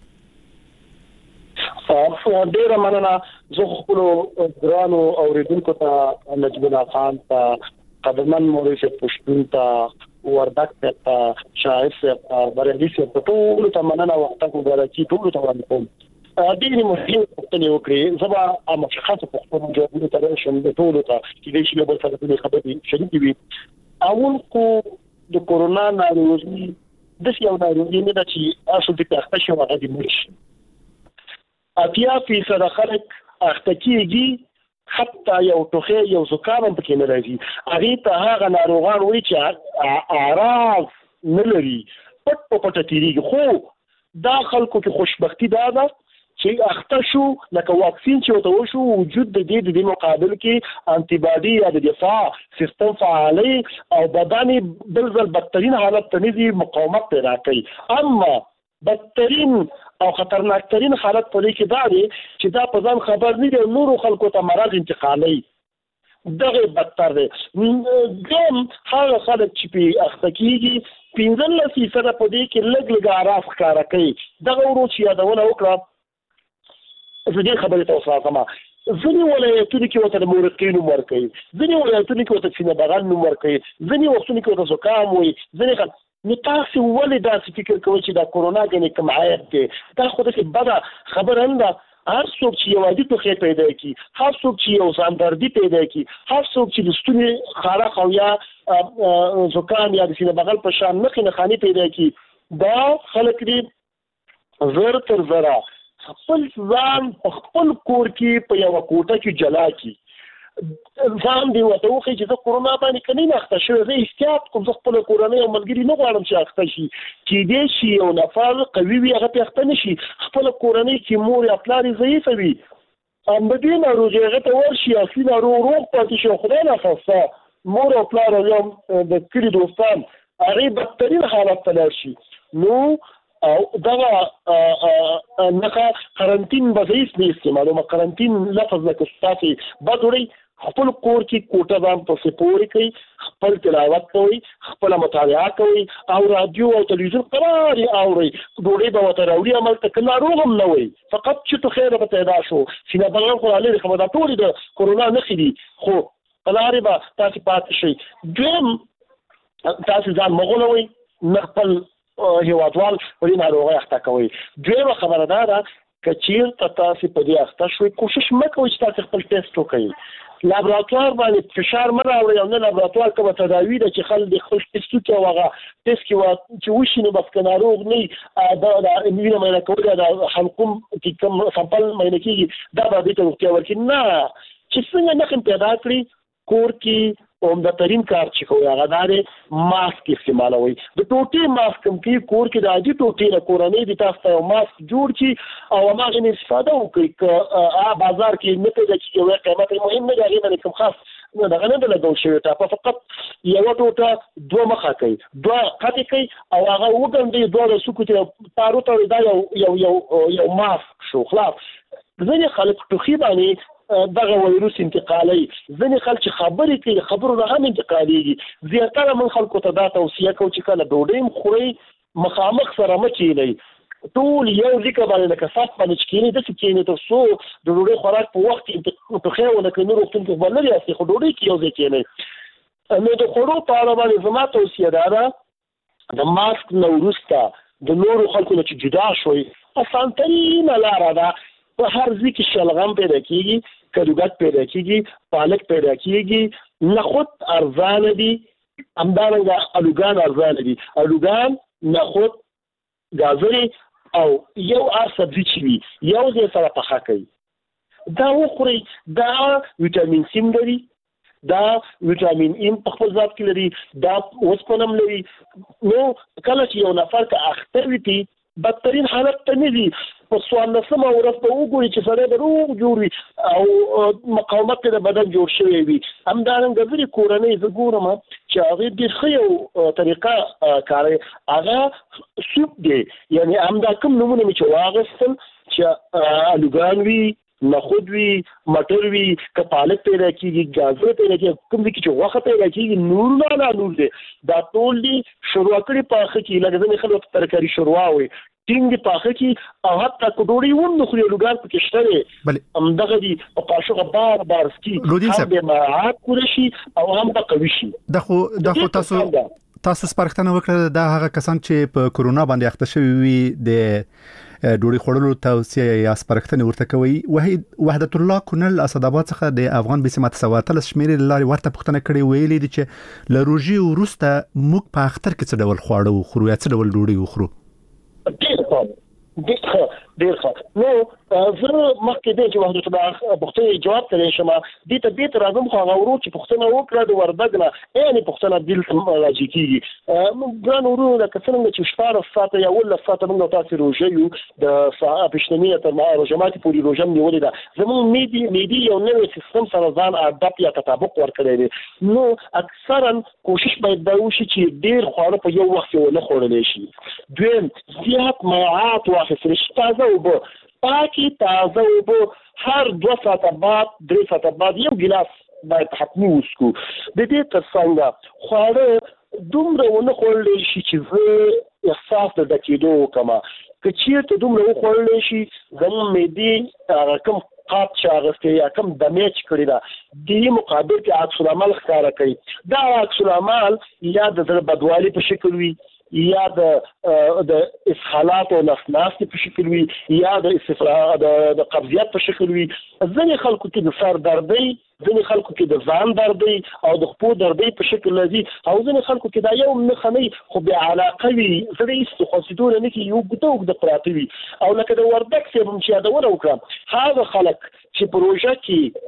ډیره مننه زه خپل ګرانو اوریدونکو ته نجم الله خان ته قدمن مورث پښتون ته وردک ته شاعر ته بریالي ته ټول ته مننه وخت کو غواړي ټول ته وړاندې کوم ډیره مهمه پوښتنه وکړي زما مشخصه پوښتنه جواب ته شم د ټول ته چې د شي په سره د خبرې شریک وي اول کو د کورونا ناروغي د یو ناروغي نه چې اصل د تخته شو هغه د مرش اتیا فیصد خلک اخته کیږي حتی یو ټوخی یو زکام هم پکې نه راځي. هغې ته هغه ناروغان وایي چې اعراض نه لري، پټ په پټه تېرېږي. خو دا خلکو کې خوشبختي دا ده چې اخته شو، لکه واکسین چې ورته وشو، وجود د دې د دې مقابل کې انټي باډي یا د دفاع سیستم فعالي او بدن بل ځل بدترین حالت ته نږدې مقاومت پیدا کوي. اما بدترین او خطرناکترین حالت په دې کې دا دی چې دا په ځان خبر نه دی، نورو خلکو ته مرض انتقالي، دغه بدتر دی. دوم هغه خلک چې په اخته کېږي پنځلس فیصده په دې کې لږ لږ اعراض ښکاره کوي. دغه ورو چې یادونه وکړه زه دې خبرې ته وساتم. ځینې ولایتونو کې ورته د مورقي نوم ورکوي، ځینې ولایتونو کې ورته سینه بغل نوم ورکوي، ځینې وختونو کې ورته زکام وایي، ځینې خلک. نو تاسو ولې داسې فکر کوئ چې دا کورونا ګنې کوم عیب دی؟ دا خو داسې بده خبره نه ده. هر څوک چې یو عادي ټوخی پیدا کړي، هر څوک چې یو ځاندردي پیدا کړي، هر څوک چې د ستوني خارښ او یا زکام یا د سینه بغل په شان نښې نښانې پیدا کړي، دا خلک دي زر تر زره خپل ځان په خپل کور کې په یوه کوټه کې جلا کړي. ځان دې ورته وښایي چې زه کورونا باندې که نه یم اخته شوی، زه احتیاط کوم، زه خپله کورنۍ او ملګري نه غواړم چې اخته شي. کېدای شي یو نفر قوي وي هغه پرې اخته نه شي، خپله کورنۍ کې مور یا پلار یې ضعیفه وي، هم د دې ناروغۍ هغه ته ورشي، اصلي ناروغ روغ پاتې شي، خدای ناخواسته مور او پلار او یا د کلي دوستان هغې بدترین حالت ته لاړ شي. نو او دغه نښه قرنطین به ضعیف نه استعمالوم. قرنطین لفظ لکه ستاسې بد وړئ، خپل کور کې کوټه ځان پسې پورې کوئ، خپل تلاوت کوئ، خپله مطالعه کوئ او رادیو او تلویزیون قرار یې اورئ. ډوډۍ به ورته راوړي هملته که ناروغ هم نه وئ، فقط چې ټوخی به پیدا شو، سینه بغل خو رالرې خبر دا ټولې د کورونا نښې دي، خو په لارې به تاسې پاتې شئ. دویم تاسې ځان مه غولوئ، نه خپل هیوادوال په دې ناروغۍ اخته کوئ. دویمه خبره دا ده که چېرته تاسې په دې اخته شوئ کوشش مه کوئ چې تاسې خپل ټیسټ وکړئ. لابراتوار باندې فشار مه راوړئ او نه لابراتوار کومه تداوي ده چې خلک د خپل ټیسټ وکړي او هغه ټیسټ کې چې وشي نو بس که ناروغ نه وي دا وینه معاینه کول یا د حلقوم کې کوم سمپل معاینه کېږي دا به دې ته روغتیا ورکړي. نه، چې څنګه نښې پیدا کړي کور کې عمدترین کار چې کوي هغه دا دی ماسک استعمالوئ. د ټوټې ماسک هم کې کور کې د عادي ټوټې نه کورنۍ دې تاسو ته یو ماسک جوړ کړي او هماغې نه استفاده وکړئ. که بازار کې نه پیدا کېږي یو قیمت یې مهم نه دی، هغې باندې کوم خاص دغه نه ده لګول شوې ټاپه، فقط یوه ټوټه دوه مخه کوي، دوه قطې کوي او هغه وګنډئ، دواړه څوکو ته تارو تړئ، دا یو یو یو یو ماسک شو. خلاص. ځینې خلک ټوخي باندې دغه وایروس انتقالي، ځینې خلک چې خبرې کوي خبرو نه هم انتقالېږي. زیاتره موږ خلکو ته دا توصیه کوو چې کله ډوډۍ هم خورئ مخامخ سره مه کښېنئ، ټول یو ځکه باندې لکه سات باندې چې کښېنئ داسې کښېنئ تر څو د ډوډۍ خوراک په وخت کې ټوخی ونه کړي. نور وختونو کې به لرې یاستئ خو ډوډۍ کې یو ځای کښېنئ. نو د خوړو په اړه باندې زما توصیه دا ده د ماسک نه وروسته د نورو خلکو نه چې جدا شوئ اسانترینه لاره ده، په هر ځای کې شلغم پیدا کېږي، کدوګت پیدا کېږي، پالک پیدا کېږي، نخود ارزانه دي، همدارنګه الوګان ارزانه دي. الوګان، نخود، ګازرې او یو هر سبزي چې وي یو ځای سره پخه کوي، دا وخورئ. دا ویټامین سي لري، دا ویټامین ام په خپل ذات کې لري، دا اوسپنه هم لري. نو کله چې یو نفر که اخته وي بدترین حالت ته نه ځي، په څوارلسمه ورځ به وګوري چې سړی به روغ جوړ وي او مقاومت یې د بدن جوړ شوی وي. همدارنګه ځینې کورنۍ زه ګورم چې هغې ډېر ښه یو طریقه کاروي، هغه سوپ دی. یعنې همدا کوم نومونه مې چې واخیستل چې الوګان وي، نخود وي، مټر وي، که پالک پیدا کېږي، ګازر پیدا کېږي، کوم ځای کې چې غوښه پیدا کېږي، نور نه نه نور دی، دا ټول دي شوروا کړي پاخه کړي، لکه ځینې خلک ترکاري شوروا وایي، ټینګ دي پاخه کړي او حتی که ډوډۍ ونه خوري الوګان پکې شته دی، همدغه دي په قاشوغه بار بار سکي، هم به مراعات پوره شي او هم به قوي شي. دا خو دا خو تاسو تاسو سپارښتنه وکړه د هغه کسان چې په کورونا باندې اخته شوي وي د ډوډۍ خوړلو توصیه یا سپارښتنه ورته کوي. وحدت الله کونل اسداباد څخه د افغان بسمه تسواتل شمیرې لاري ورته پوښتنه کړې ویلې دي چې له روژې وروسته موږ په اختر کې څه ډول خواړه وخورو یا څه ډول ډوډۍ وخورو؟ ډیر ښه. نو زه مخکې د جوهرت الله پوښتنې جواب کړی شم دې ته دې تر راځم خو هغه ورو چې پوښتنه وکړه د وردګ نه یعنی پوښتنه دلته راځي کیږي ګران ورو د کسرنګ چې شپاره ساعت یا ول ساعت موږ تاسو روزه یو د ساعت پښتنیه تر ما روزماتي پوری روزه نیولې ده زموږ میډي میډي یو نوې سیستم سره ځان اډاپټ یا تطابق ورکړی دی. نو اکثرا کوشش باید دا وشي چې ډیر خواړه په یو وخت نه خوړل شي. دویم زیات مایعات واخیستل شي، تازه اوبه پاکي تازه اوبه هر دوه ساعته بعد درې ساعته بعد یو ګیلاس باید حتمي وڅښو. د دې ترڅنګ خواړه دومره ونه خوړل شي چې زه احساس د ډکېدو وکړم. که چېرته دومره وخوړل شي زموږ معدې هغه کوم قات چې اغستې یا کوم دمیج کړی ده دې مقابل کې عکس العمل ښکاره کوي. دا عکس العمل یا د زړه بدوالي په شکل وي یا د د اسهالات او نسناستي په شکل وي یا د استفراغ د قبضیت په شکل وي. ځینې خلکو کې د سر دردي، ځینې خلکو کې د ځان دردي او د خپو دردي په شکل لذي او ځینې خلکو کې دا یو نه خني خو به علاقه وي زړه یې خاصیتونه نه کې یو ګټو د پراته وي او لکه د وردګ څه هم چې دا ونه وکړم هغه خلک چې پروژه کې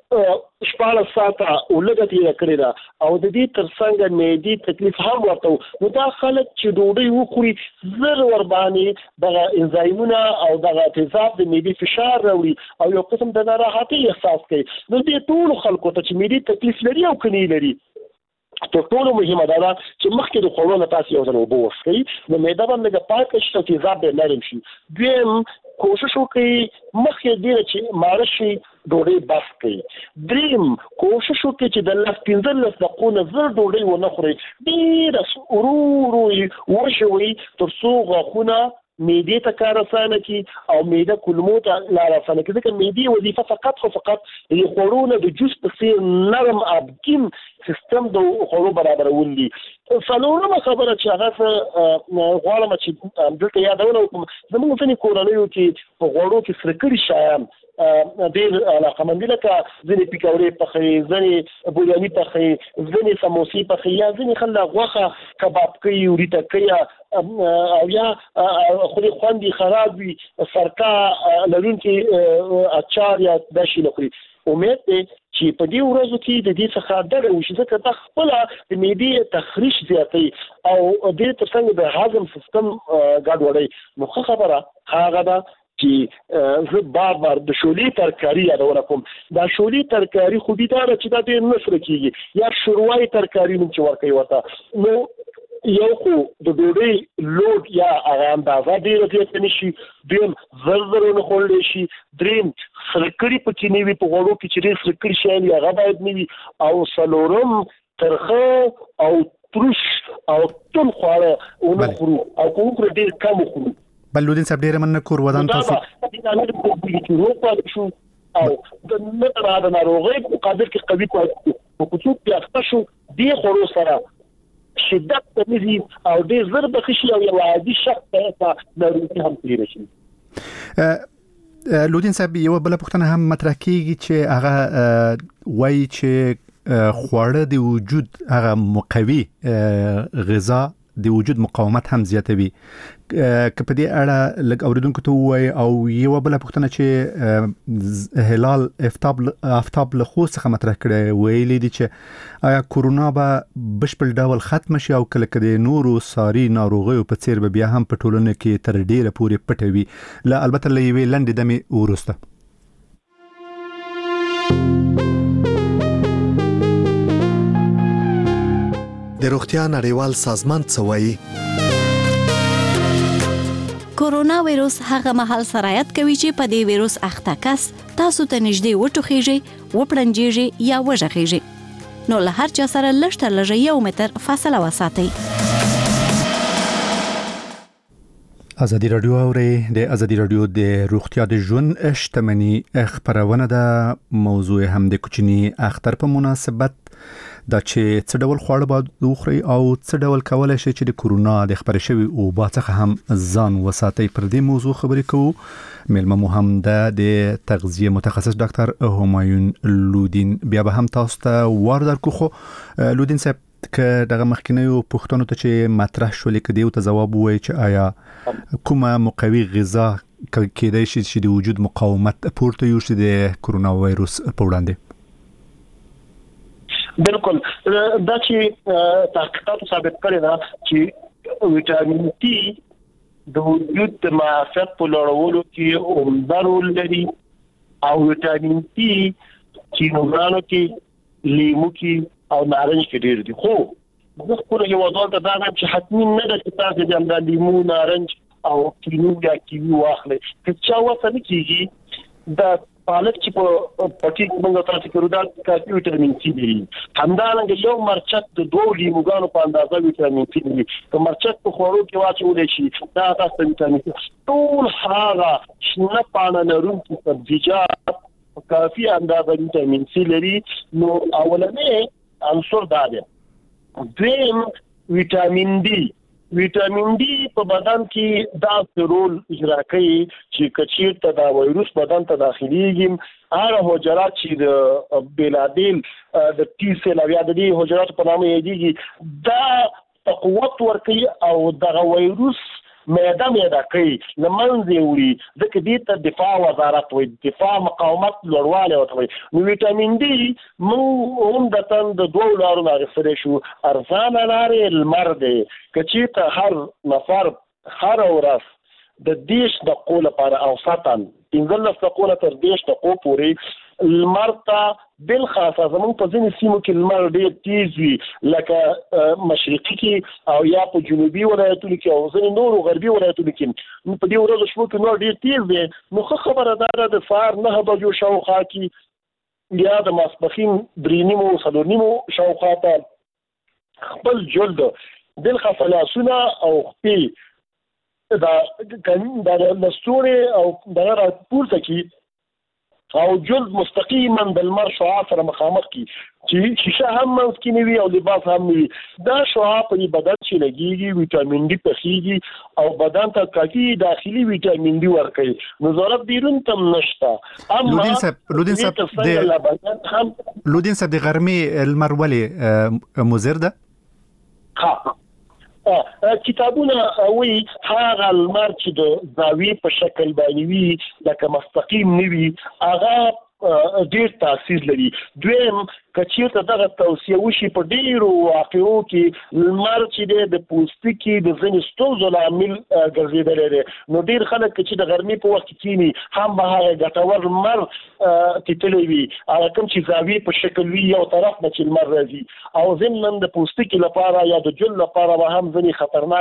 شپاله ساعته ولګه تیر کړی دا او د دې ترڅنګ معدي تکلیف هم ورته نو دا خلک چې ډوډۍ وخوري زر ور باندې دغه انزایمونه او دغه تیزاب د معدي فشار راوړي او یو قسم د ناراحتۍ احساس کوي. نو دې ټول خلکو ته چې معدي تکلیف لري او کني لري تر ټولو مهمه دا ده چې مخکې د خوړو نه تاسو یو ځل اوبه وڅښئ نو معده به لږه پاکه شي او تیزاب به نرم شي. دویم کوشش وکړئ مخکې دې چې ماره شي ډوډۍ بس کړئ. دریم کوشش وکړئ چې د لس پنځلس دقیقو نه زر ډوډۍ ونه خورئ، ډېره ورو ورو یې وشوئ تر څو غاښونه معدې ته کار اسانه کړي او معده کولمو ته لار اسانه کړي. ځکه معدې وظیفه فقط خو فقط د خوړو نه د جوس په څېر نرم ابکیم سیستم د خوړو برابرول دي. څلورمه خبره چې هغه غواړم چې دلته یادونه وکړم زموږ ځینې کورنیو کې په غوړو کې سره کړي شیان ډېر علاقمندي لکه ځینې پیکورې پخوي، ځینې بوریاني پخوي، ځینې سموسې پخوي یا ځینې خلک غوښه کباب کوي وریته کوي او یا خوري خوند یې خراب وي سرکه لرونکي اچار یا دا شي نه خوري. امید دی چې په دې ورځو کې د دې څخه ډډه وشي ځکه دا خپله د معدې تخریش زیاتوي او دې ترڅنګ د هضم سیستم ګډوډوي. نو ښه خبره هغه ده چې زه بار بار د شولې ترکاري یادونه کوم. دا شولې ترکاري خوبي دا ده چې دا ډېر نه سره کېږي یا شروعي ترکاري نوم چې ورکوي ورته نو یو خو د ډوډۍ لوډ یا هغه اندازه ډېره زیاته نه شي، دویم زر زر ونه خوړلی شي، دریم سره کړي پکې نه وي په غوړو کې چې ډېر سره کړي شیان هغه باید نه وي او څلورم ترخه او تروش او تون خواړه ونه خورو او که وخورو ډېر کم وخورو. بلودین صاحب ډېره مننه کور ودان تاسو او د نه د ناروغۍ په مقابل کې قوي کوي په کوڅو کې اخته شو دې خورو سره شدت تنظی او ډېر زر بخشي او یو عادي شخص ته ناروغي هم تیر شي. لودین صاحب یو بل پوښتنه هم مطرح کیږي چې هغه وایي چې خواړه د وجود هغه مقوي غذا د وجود مقاومت هم زیاتوي. که په دې اړه لږ اوریدونکو ته ووایي او یو بل پوښتنه چې هلال افتاب افتاب له خو څخه مطرح کړی ویلي دي چې آیا کورونا به بشپړ ډول ختم شي او کله کله نورو ساري ناروغیو په څیر به بیا هم په ټولنه کې تر ډیره پورې پټوي لا البته لوي لنډ دمه ورسته. د روغتیا نړیوال سازمان څه وایي؟ کورونا وایروس هغه مهال سرایت کوي چې په دې وایروس اخته کس تاسو ته نږدې وټوخیږي، وپړنجیږي یا وژغیږي. نو له هر چا سره لږ تر لږه یو متر فاصله وساتئ. ازادي رادیو اوري د ازادي رادیو د روغتیا د ژوند شتمنۍ خبرونه ده. موضوع هم د کوچني اختر په مناسبت دا چې څه ډول خواړه باید وخورئ او څه ډول کولای شئ چې د کورونا د خپرې شوي وبا څخه هم ځان وساتئ. پر دې موضوع خبرې کوو. مېلمه مو هم ده د تغذیه متخصص ډاکټر همایون لودین. بیا به هم تاسو ته وار درکو. خو لودین صاحب که دغه مخکینیو پوښتنو ته چې مطرح شولې کې دیو ته جواب وایي چې آیا کومه مقوي غذا کېدای شي چې د وجود مقاومت پورته یوشي د کورونا وایروس په وړاندې؟ بالکل دا چې تحقیقات ثابت کړي دا چې وټامین ټي د وجود د معافیت په لوړولو کې عمده رول لري او وټامین ټي چې نومانو کې لیمو کې او نارنج کې ډېر دي. خو زه خپل یو ډول ته دا وایم چې حتمي نه ده چې تاسو د لیمو نارنج او کینو یا کیوي واخلئ. که چا وته نه کیږي د پالک چې په پټي موږ تاسو کړو دا کافي وټامین سی دی. همدارنګه یو مرچک د دوه لیموګانو په اندازه وټامین سی دی. که مرچک په خورو کې واچول شي دا تاسو وټامین سی ټول هغه شنه پاڼه لرونکي سبزیجات کافي اندازه وټامین سی لري. نو اولنې عنصر دا دی. دویم وټامین ډي. وټامین ډي په بدن کې دا رول اجرا کوي چې کچیر ته دا وایروس بدن ته داخليږي هغه حجرات چې د بلادین د ټي سیل یا د دې حجرات په نامه یادېږي دا قوت ورکوي او د وایروس معده معده کوي لمنځه وړي ځکه دې ته دفاع وزارت وایي دفاع مقاومت لوړوالی ورته وایي. نو وټامین ډي موږ هم د تن د دوه لارو نه اخیستلی شو. ارزانه لارې لمر دی که چېرته هر نفر هره ورځ د دېرش دقیقو لپاره اوسطا پنځلس دقیقو نه تر دېرش دقیقو پورې لمر ته بالخاصه زموږ په ځینې سیمو کې لمر ډېر تیز وي لکه مشرقي کې او یا په جنوبي ولایتونو کې او ځینې نورو غربي ولایتونو کې په دې ورځو شپو کې نور ډېر تیز دی. نو ښه خبره دا ده د سهار نهه بجو شاوخوا کې یا د ماسپښین درې نیمو څلور نیمو شاوخوا ته خپل جلد بالخاصه لاسونه او خپې دا د لستورې او دغه راپورته کې او جلد مستقیما د لمر شعاع سره مخامخ کی چې شیشه هم منځ کې نه وي او لباس هم نه وي. دا شعاع په بدن چې لګيږي وټامین ډي پخېږي او بدن ته کافي داخلي وټامین ډي ورکوي. نو ضرورت بیرون تم نشته. اما لودین صاحب لودین صاحب د لودین صاحب د غرمې لمر ولې مضر ده؟ ها کتابونه وی هغه لمر چې د زاویې په شکل باندې وي لکه مستقیم نه وي هغه ډیر تاثیر لري. دویم کچیرته دغه توصیه وشي په ډیرو واقعو کې لمر چې دی د پوستکي د ځینې ستونزو لامل ګرځېدلی دی. نو ډیر خلک چې د غرمې په وخت کې کینی هم به هغه ګټور لمر تتلی وي هغه کوم چې زاویې په شکل وي یو طرف نه چې لمر راځي او ضمن د پوستکي لپاره یا د جلد لپاره به هم ځینې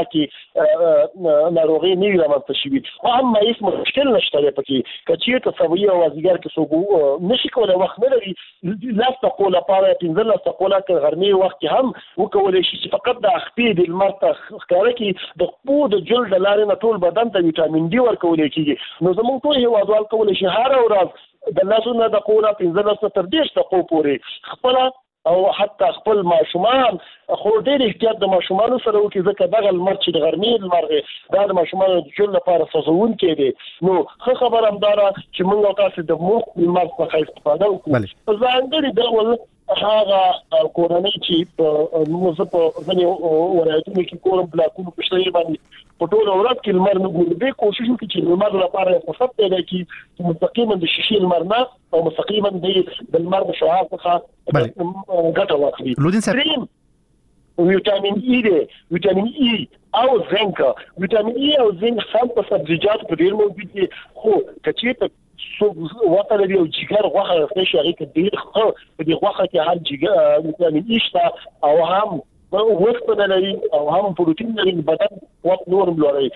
خطرناکې ناروغۍ نه وي رامنځته شوي. اما هیڅ مشکل نشته دی پکې که چېرته سویي او مازدیګر کې څوک نشي کولی وخت نه لري لس دقیقو لپاره پنځلس دقیقو لکه غرمې وخت کې هم وکولی شي چې فقط د خپې د لمر ته ښکاره کړي د خپو د جلد له لارې نه ټول بدن ته وټامین ډي ورکولی کېږي. نو زموږ ټول هېوادوال کولی شي هره ورځ د لسو نه دقیقو نه پنځلس نه تر دېرش دقیقو پورې خپله او حتی خپل ماشومان خو ډېر احتیاط د ماشومانو سره وکړي ځکه دغه لمر چې د غرمې لمر دی دا د ماشومانو د ژوند لپاره سوځونکی دی. نو ښه خبره همدا ده چې موږ او تاسو د مخ لمر څخه استفاده وکړو. په ځانګړي ډول هغه کورنۍ چې موږ په ځینې ولایتونو کې کورم بلاکونو په شته باندې په ټول ورځ کې لمر نه ګوري دې کوشش وکړي چې لمر لپاره فرصت پیدا کړي چې مستقیما د شیشې لمر نه او مستقیما د لمر د شعاع څخه ګټه واخلي. لودین صاحب وټامین ای دی وټامین ای او زنک وټامین ای او زنک هم په سبزیجاتو په ډیر موجود دي خو کچې سو وته لري او جګر غوښه د شي هغه کې ډیر خو په دې غوښه کې هم جګر وټامین ای شته او هم وسپنه لري او هم پروتین لري بدن وخت نور لري.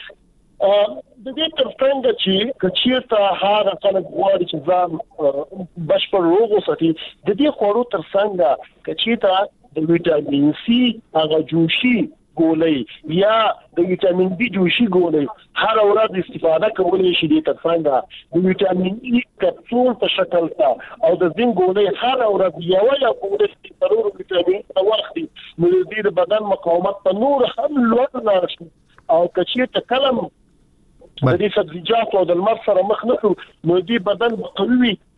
د دې ترڅنګ چې کچیرته هغه خلک غواړي چې ځان بشپړ روغ وساتي د دې خوړو ترڅنګ کچیرته د وټامین سی هغه جوشي ګولۍ یا د وټامین بي جوشي ګولۍ هر ورځ استفاده کولای شي د ترڅنګ د وټامین ای کپسول په شکل تا او د زنک ګولۍ هر ورځ یو یا ګولۍ ضرور وټامین واخلي نو د دې بدن مقاومت په نور هم لوړ شي او کچیرته کلم د دې سبزیجات او د لمر سره مخ نه نو دې بدن قوي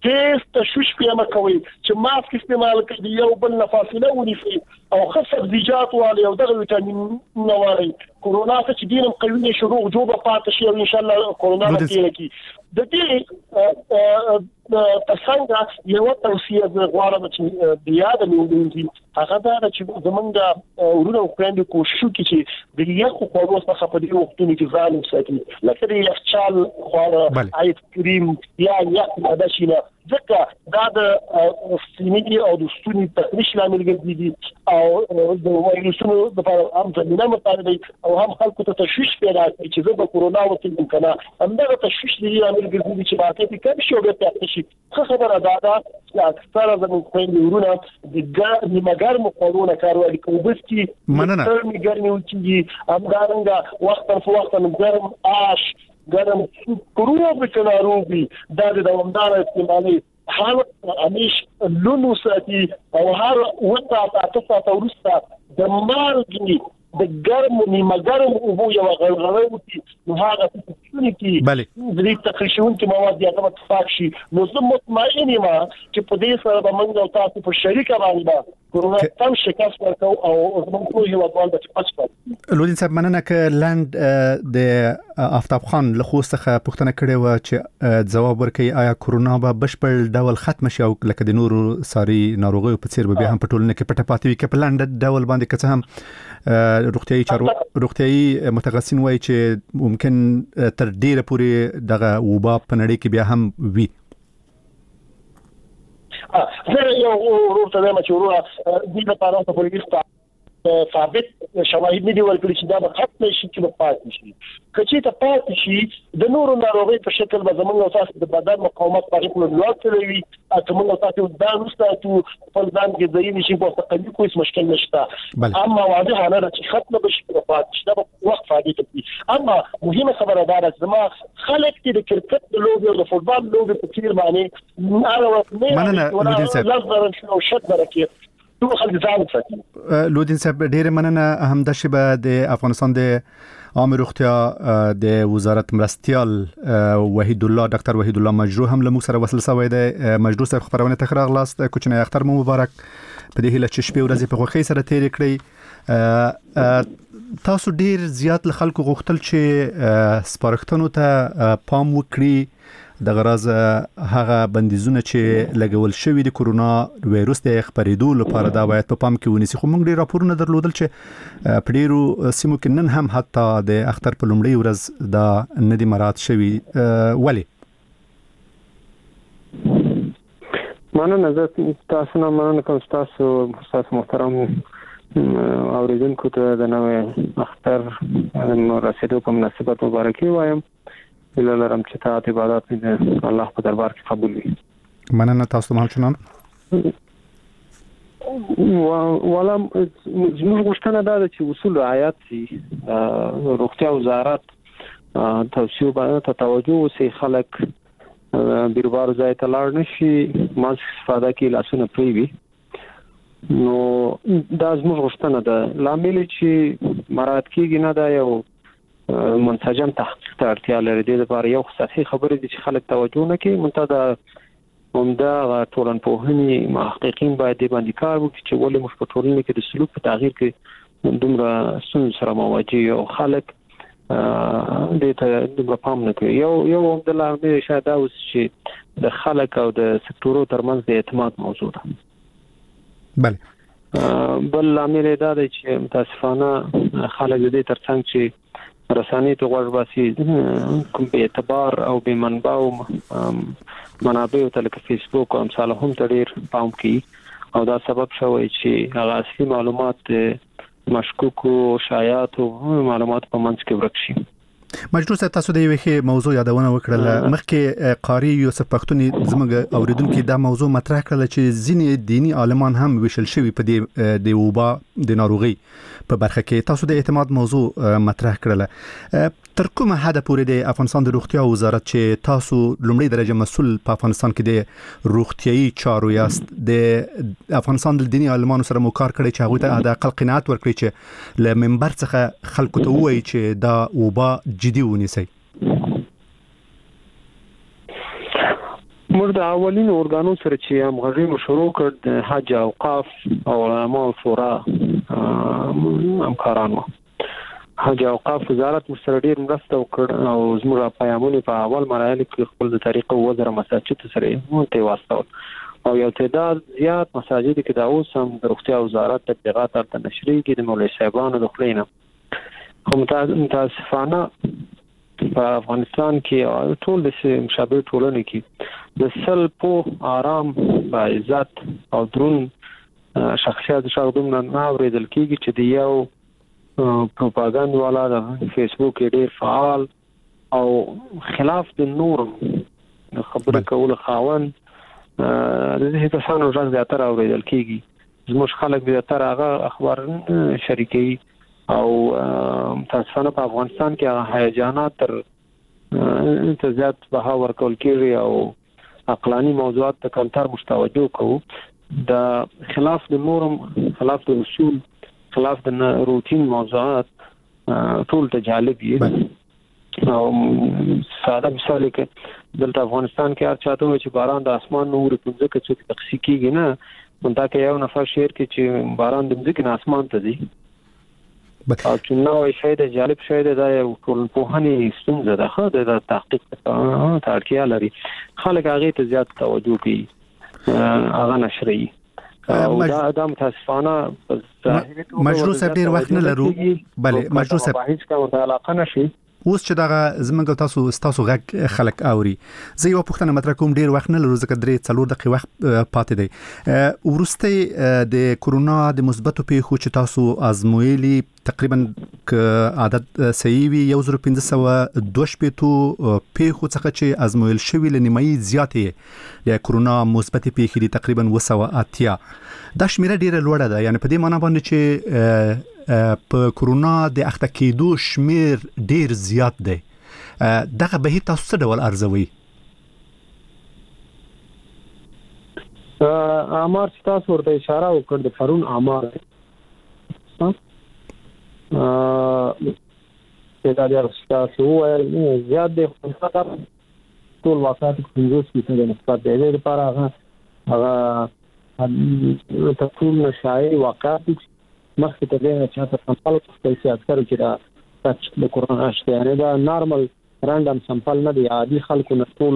هیڅ تشویش پې مه کوئ چې ماسک استعمال کړئ یو بل نه فاصله ونیسئ او ښه سبزیجات والئ او دغه ویټامینونه والئ کورونا څخه چې ډېر قوي شروع جوړه پاتې شي او ان شاء الله کورونا به تېره کړي د دې ترڅنګ یو توصیه زه غواړم چې د یاد مې ونیسي هغه دا چې زمونږ ورونه خويندې کوشش وکړي چې د یخو خوړو څخه په دې وختونو کې ځان وساتي لکه د یخچال خواړه آیس کریم یا یخ ماده شي نه ځکه دا د سینې او د ستوني تخریش لامل ګرځي او د وایروسونو لپاره هم ځینې مطالبه او هم خلکو ته تشویش پیدا کوي چې زه به کورونا وکړم کنه همدغه تشویش دی لامل ګرځي چې باقي کم شي او بیا تخریش څه خبره ده دا چې اکثره زموږ خويندې ورونه د نیمګرمو خوړو کار والی کوبسکی مننه ترمي ګرمي وکړي همدارنګه وخت په وخت ګرم آش ګرم کورونه به کناروبي دا د دوامدار استعمالي حالت همیش لونو ساتي او هر وخت تاسو ته ورسته د مالګي د ګرم نیمه ګرم او یو غلغله وتی نو هغه څه بله د تخریشون کې مواد یا کوم اتفاق شي نو زه مطمئن یم چې په دې سره به موږ او تاسو په شریکه باندې کورونا تم شکست ورکو او موږ ټول یو ډول د پښتو لودین صاحب مننه ک لاند د آفتاب خان له خو څخه پوښتنه کړې و چې جواب ورکړي آیا کورونا به بشپړ ډول ختم شي او لکه د نورو ساري ناروغیو په څیر به بیا هم په ټولنه کې پټه پاتې وي ک په لاند ډول باندې که څه هم روغتيایي چارو روغتيایي متخصصین وایي چې ممکن تر ډیره پورې دغه وبا په نړۍ کې بیا هم وي اه زه یو ورته وایم چې ورو د لپاره په پولیستا ثابت شواهد نه دی ورکړي چې دا به ختم شي چې په پاتې شي کچې ته پاتې شي د نورو ناروغي په شکل به زموږ او تاسو د بدن مقاومت په اړه لوړ کړی چې موږ تاسو دا نوستو په ځان کې ځای نشي په تقلید کوم مشکل نشته اما واضح نه چې ختم بشي په پاتې شي دا به وخت فائدې کوي اما مهمه خبره ده چې زما خلک چې د کرکټ د لوبي او د فوتبال لوبي په تیر باندې اړه وکړي مننه لودین صاحب لږ او شد برکت لودین صاحب ډیره مننه هم د شبه د افغانستان د عام روغتیا د وزارت مرستيال وحید الله ډاکټر وحید الله مجروح هم له موږ سره وصل شوی دی مجروح صاحب خبرونه تخراغ لاست کوچنی اختر مو مبارک په دې هله چې شپې ورځې په خوخي سره تیر کړی تاسو ډیر زیات له خلکو غوښتل چې سپارښتنو ته پام وکړي د غرض هغه بندیزونه چې لګول شوی د کورونا وایروس د خبرېدو لپاره دا باید په پام کې ونیسي خو موږ ډیر راپورونه درلودل چې په ډیرو سیمو کې نن هم حتی د اختر په لومړۍ ورځ دا ندی مراد شوی ولی مننه زه تاسو نه مننه کوم تاسو تاسو محترم اوریدونکو ته د نوې اختر رسیدو په مناسبت مبارکي وایم اله لرم چې تاسو عبادت دې الله په دربار کې قبول وي مننه تاسو هم چنان ولا زموږ غوښتنه ده چې اصول رعایت شي روغتیا وزارت توصیه باندې توجه وسي خلک بیربار ځای ته لاړ نشي ماسک استفاده کوي لاسونه پریوي نو دا زموږ غوښتنه ده لامل چې مراد کېږي نه دا یو منسجم تحقیق ته اړتیا لري د لپاره یو سطحي خبرې دي چې خلک توجه نه کوي منتدا همدا ټولنپوهني محققین باید د باندې کار وکړي چې ولې موږ په ټولنه کې د سلوک په تغییر کې دومره ستونزې سره مواجه یو خلک د ته د پام نه کوي یو یو د لامل شاید دا اوس چې د خلک او د سکتورو ترمنځ د اعتماد موضوع ده بله بل لامل دا دی چې متاسفانه خلک د دې ترڅنګ چې رسانې ته غوږ باسي کوم به اعتبار او به منبع او منابع ته لکه فیسبوک او امثال هم تډیر پام کوي او دا سبب شوی چې هغه اصلي معلومات مشکوک او شایعات او معلومات په منځ کې ورک شي مجروح صاحب تاسو د یوې موضوع یادونه وکړه مخکې قاری یوسف پښتوني زموږ اوریدونکو دا موضوع مطرح کړل چې ځینې دینی عالمان هم وشل شوی په دې د وبا د ناروغي په برخه کې تاسو د اعتماد موضوع مطرح کړل تر کومه حد پورې د افغانستان د روغتیا وزارت چې تاسو لومړی درجه مسؤل په افغانستان کې د روغتيایي چارو یاست د افغانستان د دینی عالمانو سره مو کار کړی چې هغه ته د عقل قناعت ورکړي چې له منبر څخه خلکو ته وایي چې دا وبا جدي ونیسي موږ د اولینو اورګانو سره چې همغږي شروع کړ د حج اوقاف او علماء شورا همکارانو حج اوقاف وزارت سره ډیر مرسته وکړ او زموږ پیغامونه په اول مرحله کې خپل د طریقو وزیر مساجد سره مونته واسطول او یو تعداد زیات مساجد کې دا اوس هم د روغتیا وزارت تبلیغات تر نشري کې د مولوی صاحبانو د خلینو خو متاسفانه په افغانستان کې ټول د مشابه ټولنې کې د سل په آرام با عزت او درون شخصیت شاګردونو نه اوریدل کېږي چې د یو پروپاګاندا والا د فیسبوک کې ډېر فعال او خلاف د نورم خبره کول خاون د دې تاسو نه زیاتره اوریدل کېږي زموږ خلک زیاتره هغه اخبار شریکي او تاسو په افغانستان کې هغه هیجانات تر انتزاعات به ورکول کېږي او عقلاني موضوعات ته کمتر مستوجه کوو د خلاف د نورم خلاف د اصول خلاف د روتین موضوعات ټول ته جالب دي او ساده مثال کې دلته افغانستان کې هر چاته چې باران د اسمان نور پنځه کې څوک تخصیص کیږي نه مونږ ته یو نفر شعر کې چې باران د ځمکې نه اسمان ته دی او چې نو شاید جالب شاید دا یو ټولنپوهنې ستونزه ده خو د تحقیق ته اړتیا لري خلک هغه ته زیات توجه کوي هغه نشري او دا د متاسفانه مشروع صاحب ډیر وخت نه لرو بله مشروع صاحب هیڅ کوم علاقه نشي اوس چې دغه زمونږ تاسو تاسو غږ خلک اوري زه یو پوښتنه مطرح کوم ډیر وخت نه لرو ځکه درې څلور دقیقې وخت پاتې دی ورسته د کورونا د مثبتو پیښو چې تاسو ازمویلي تقریبا عدد صحیح وي یو زره پنځه سوه دوه شپېتو پیښو څخه چې ازمویل شوي له نیمایي زیاتې د کورونا مثبت پیښې دي تقریبا اوه سوه اتیا دا شمیره ډیره لوړه ده یعنی په دې معنی باندې چې په کورونا د اخته کېدو شمیر ډیر زیات دی دغه بهیر تاسو څه ډول ارزوي امر تاسو ورته اشاره وکړه د پرون امر ها دا د تاسو وایي زیات دی ټول واقعات پنځوس فیصد نسبت دی لپاره هغه هغه تاسو نشای واقعات مخکې ته دی چې تاسو سمپل پیسې اکثر چې دا تاسو د کورونا شته نه دا نارمل رانډم سمپل نه دی عادي خلکو نه ټول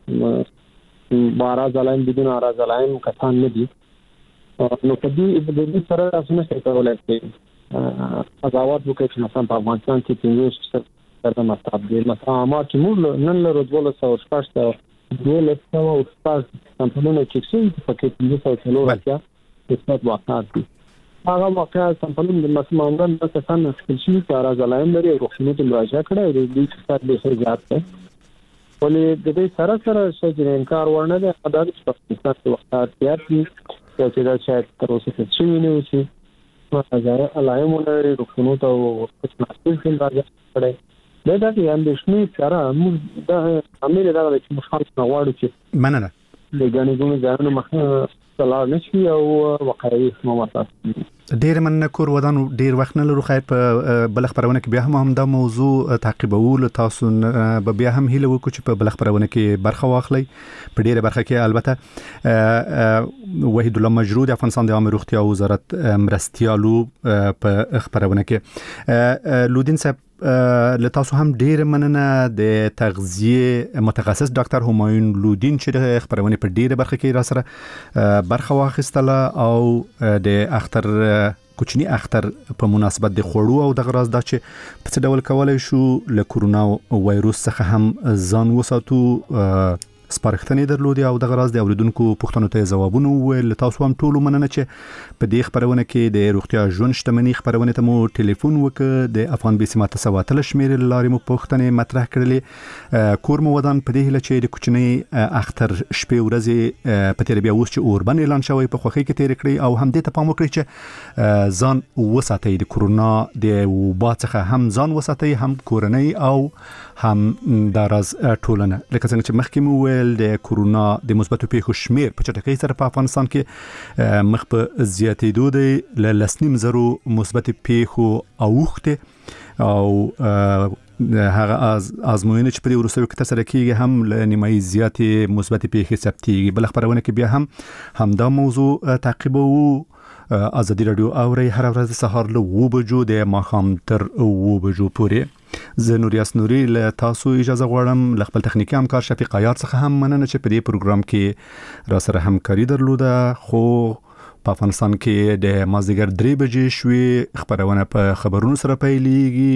بارا ځلایم بدون ارا ځلایم کسان نه دي نو په دې د دې سره تاسو نه کولای شئ قضاوت وکړئ چې مثلا په افغانستان کې پنځوس فیصد مطلب دی مثلا ما چې موږ نن له دولس سوه شپږ سوه دولس سوه شپږ سمپلونه چې څه پکې پنځه سوه څلور اتیا فیصد واقعات دي هغه واقعات سمپلونه د مسمانان د کسان خپل شي کار ځلایم لري او خپل ته مراجعه کړي د دې څخه د خیر زیات ده ولې د دې سره سره چې انکار ورنه ده دا د پاکستان د وختات زیات دي چې دا چې تر اوسه څه ویني وسی نو هزار علایم لري رکونو ته څه ناسې کې راځي کړي دا د اندېښنې سره موږ د امیر دا چې مخالف نه واړو چې مننه د غني ګونو ځانو مخه سلام نشي او وقایي موضوعات ډیر مننه کور ودان ډیر وخت نه لرو خیر په بل خبرونه کې بیا هم هم دا موضوع تعقیبول تاسو به بیا هم هیله وکړو چې په بل خبرونه کې برخه واخلي په ډیره برخه کې البته وحید الله مجرود افغانستان د عامه روغتیا وزارت مرستيالو په خبرونه کې لودین صاحب له تاسو هم ډیر مننه د تغذیه متخصص ډاکټر همایون لودین چې د خبرونه په ډیره برخه کې را سره برخه واخیستله او د اختر کوچنی اختر په مناسبت د خوړو او د غراز دا چې په څه ډول کولای شو له کورونا وایروس څخه هم ځان وساتو سپارښتنې درلودي او د غراز د اوریدونکو پوښتنو ته ځوابونه ویل تاسو هم ټول مننه چې په دې خبرونه کې د روغتیا ژوند شتمنۍ خبرونه ته مو ټلیفون وکړ د افغان بي سیمه تسواتل شمیر لارې مو پوښتنې مطرح کړلې کور مو ودان په دې هله چې د کوچنی اختر شپې ورځې په تیر بیا اوس چې اوربن اعلان شوی په خوخي کې تیر کړی او هم دې ته پام وکړئ چې ځان وساتئ د کورونا د وبا څخه هم ځان وساتئ هم کورنۍ او هم د راز ټولنه لکه څنګه چې مخکې مو د کورونا د مثبتو پیښو شمیر په چټکۍ سره په افغانستان کې مخ په زیاتېدو دی ل لسنیم زرو مثبت پیښو اوخته او هغه از ازموینه چې په وروستیو کې تر سره کیږي هم له نیمایي زیاتې مثبت پیښې ثبتېږي. بل خبرونه کې بیا هم همدا موضوع تعقیبوو. ازادي رادیو اوري هر ورځ سهار له و بجو د ماخام تر و بجو پورې. زه نوریاس نوري له تاسو اجازه غواړم له خپل تخنیکی همکار شفیق عیار څخه هم مننه چې په دې پروګرام کې را سره همکاري درلوده. خو په افغانستان کې د مازدیګر درې بجې شوې خبرونه په خبرونو سره پیلېږي.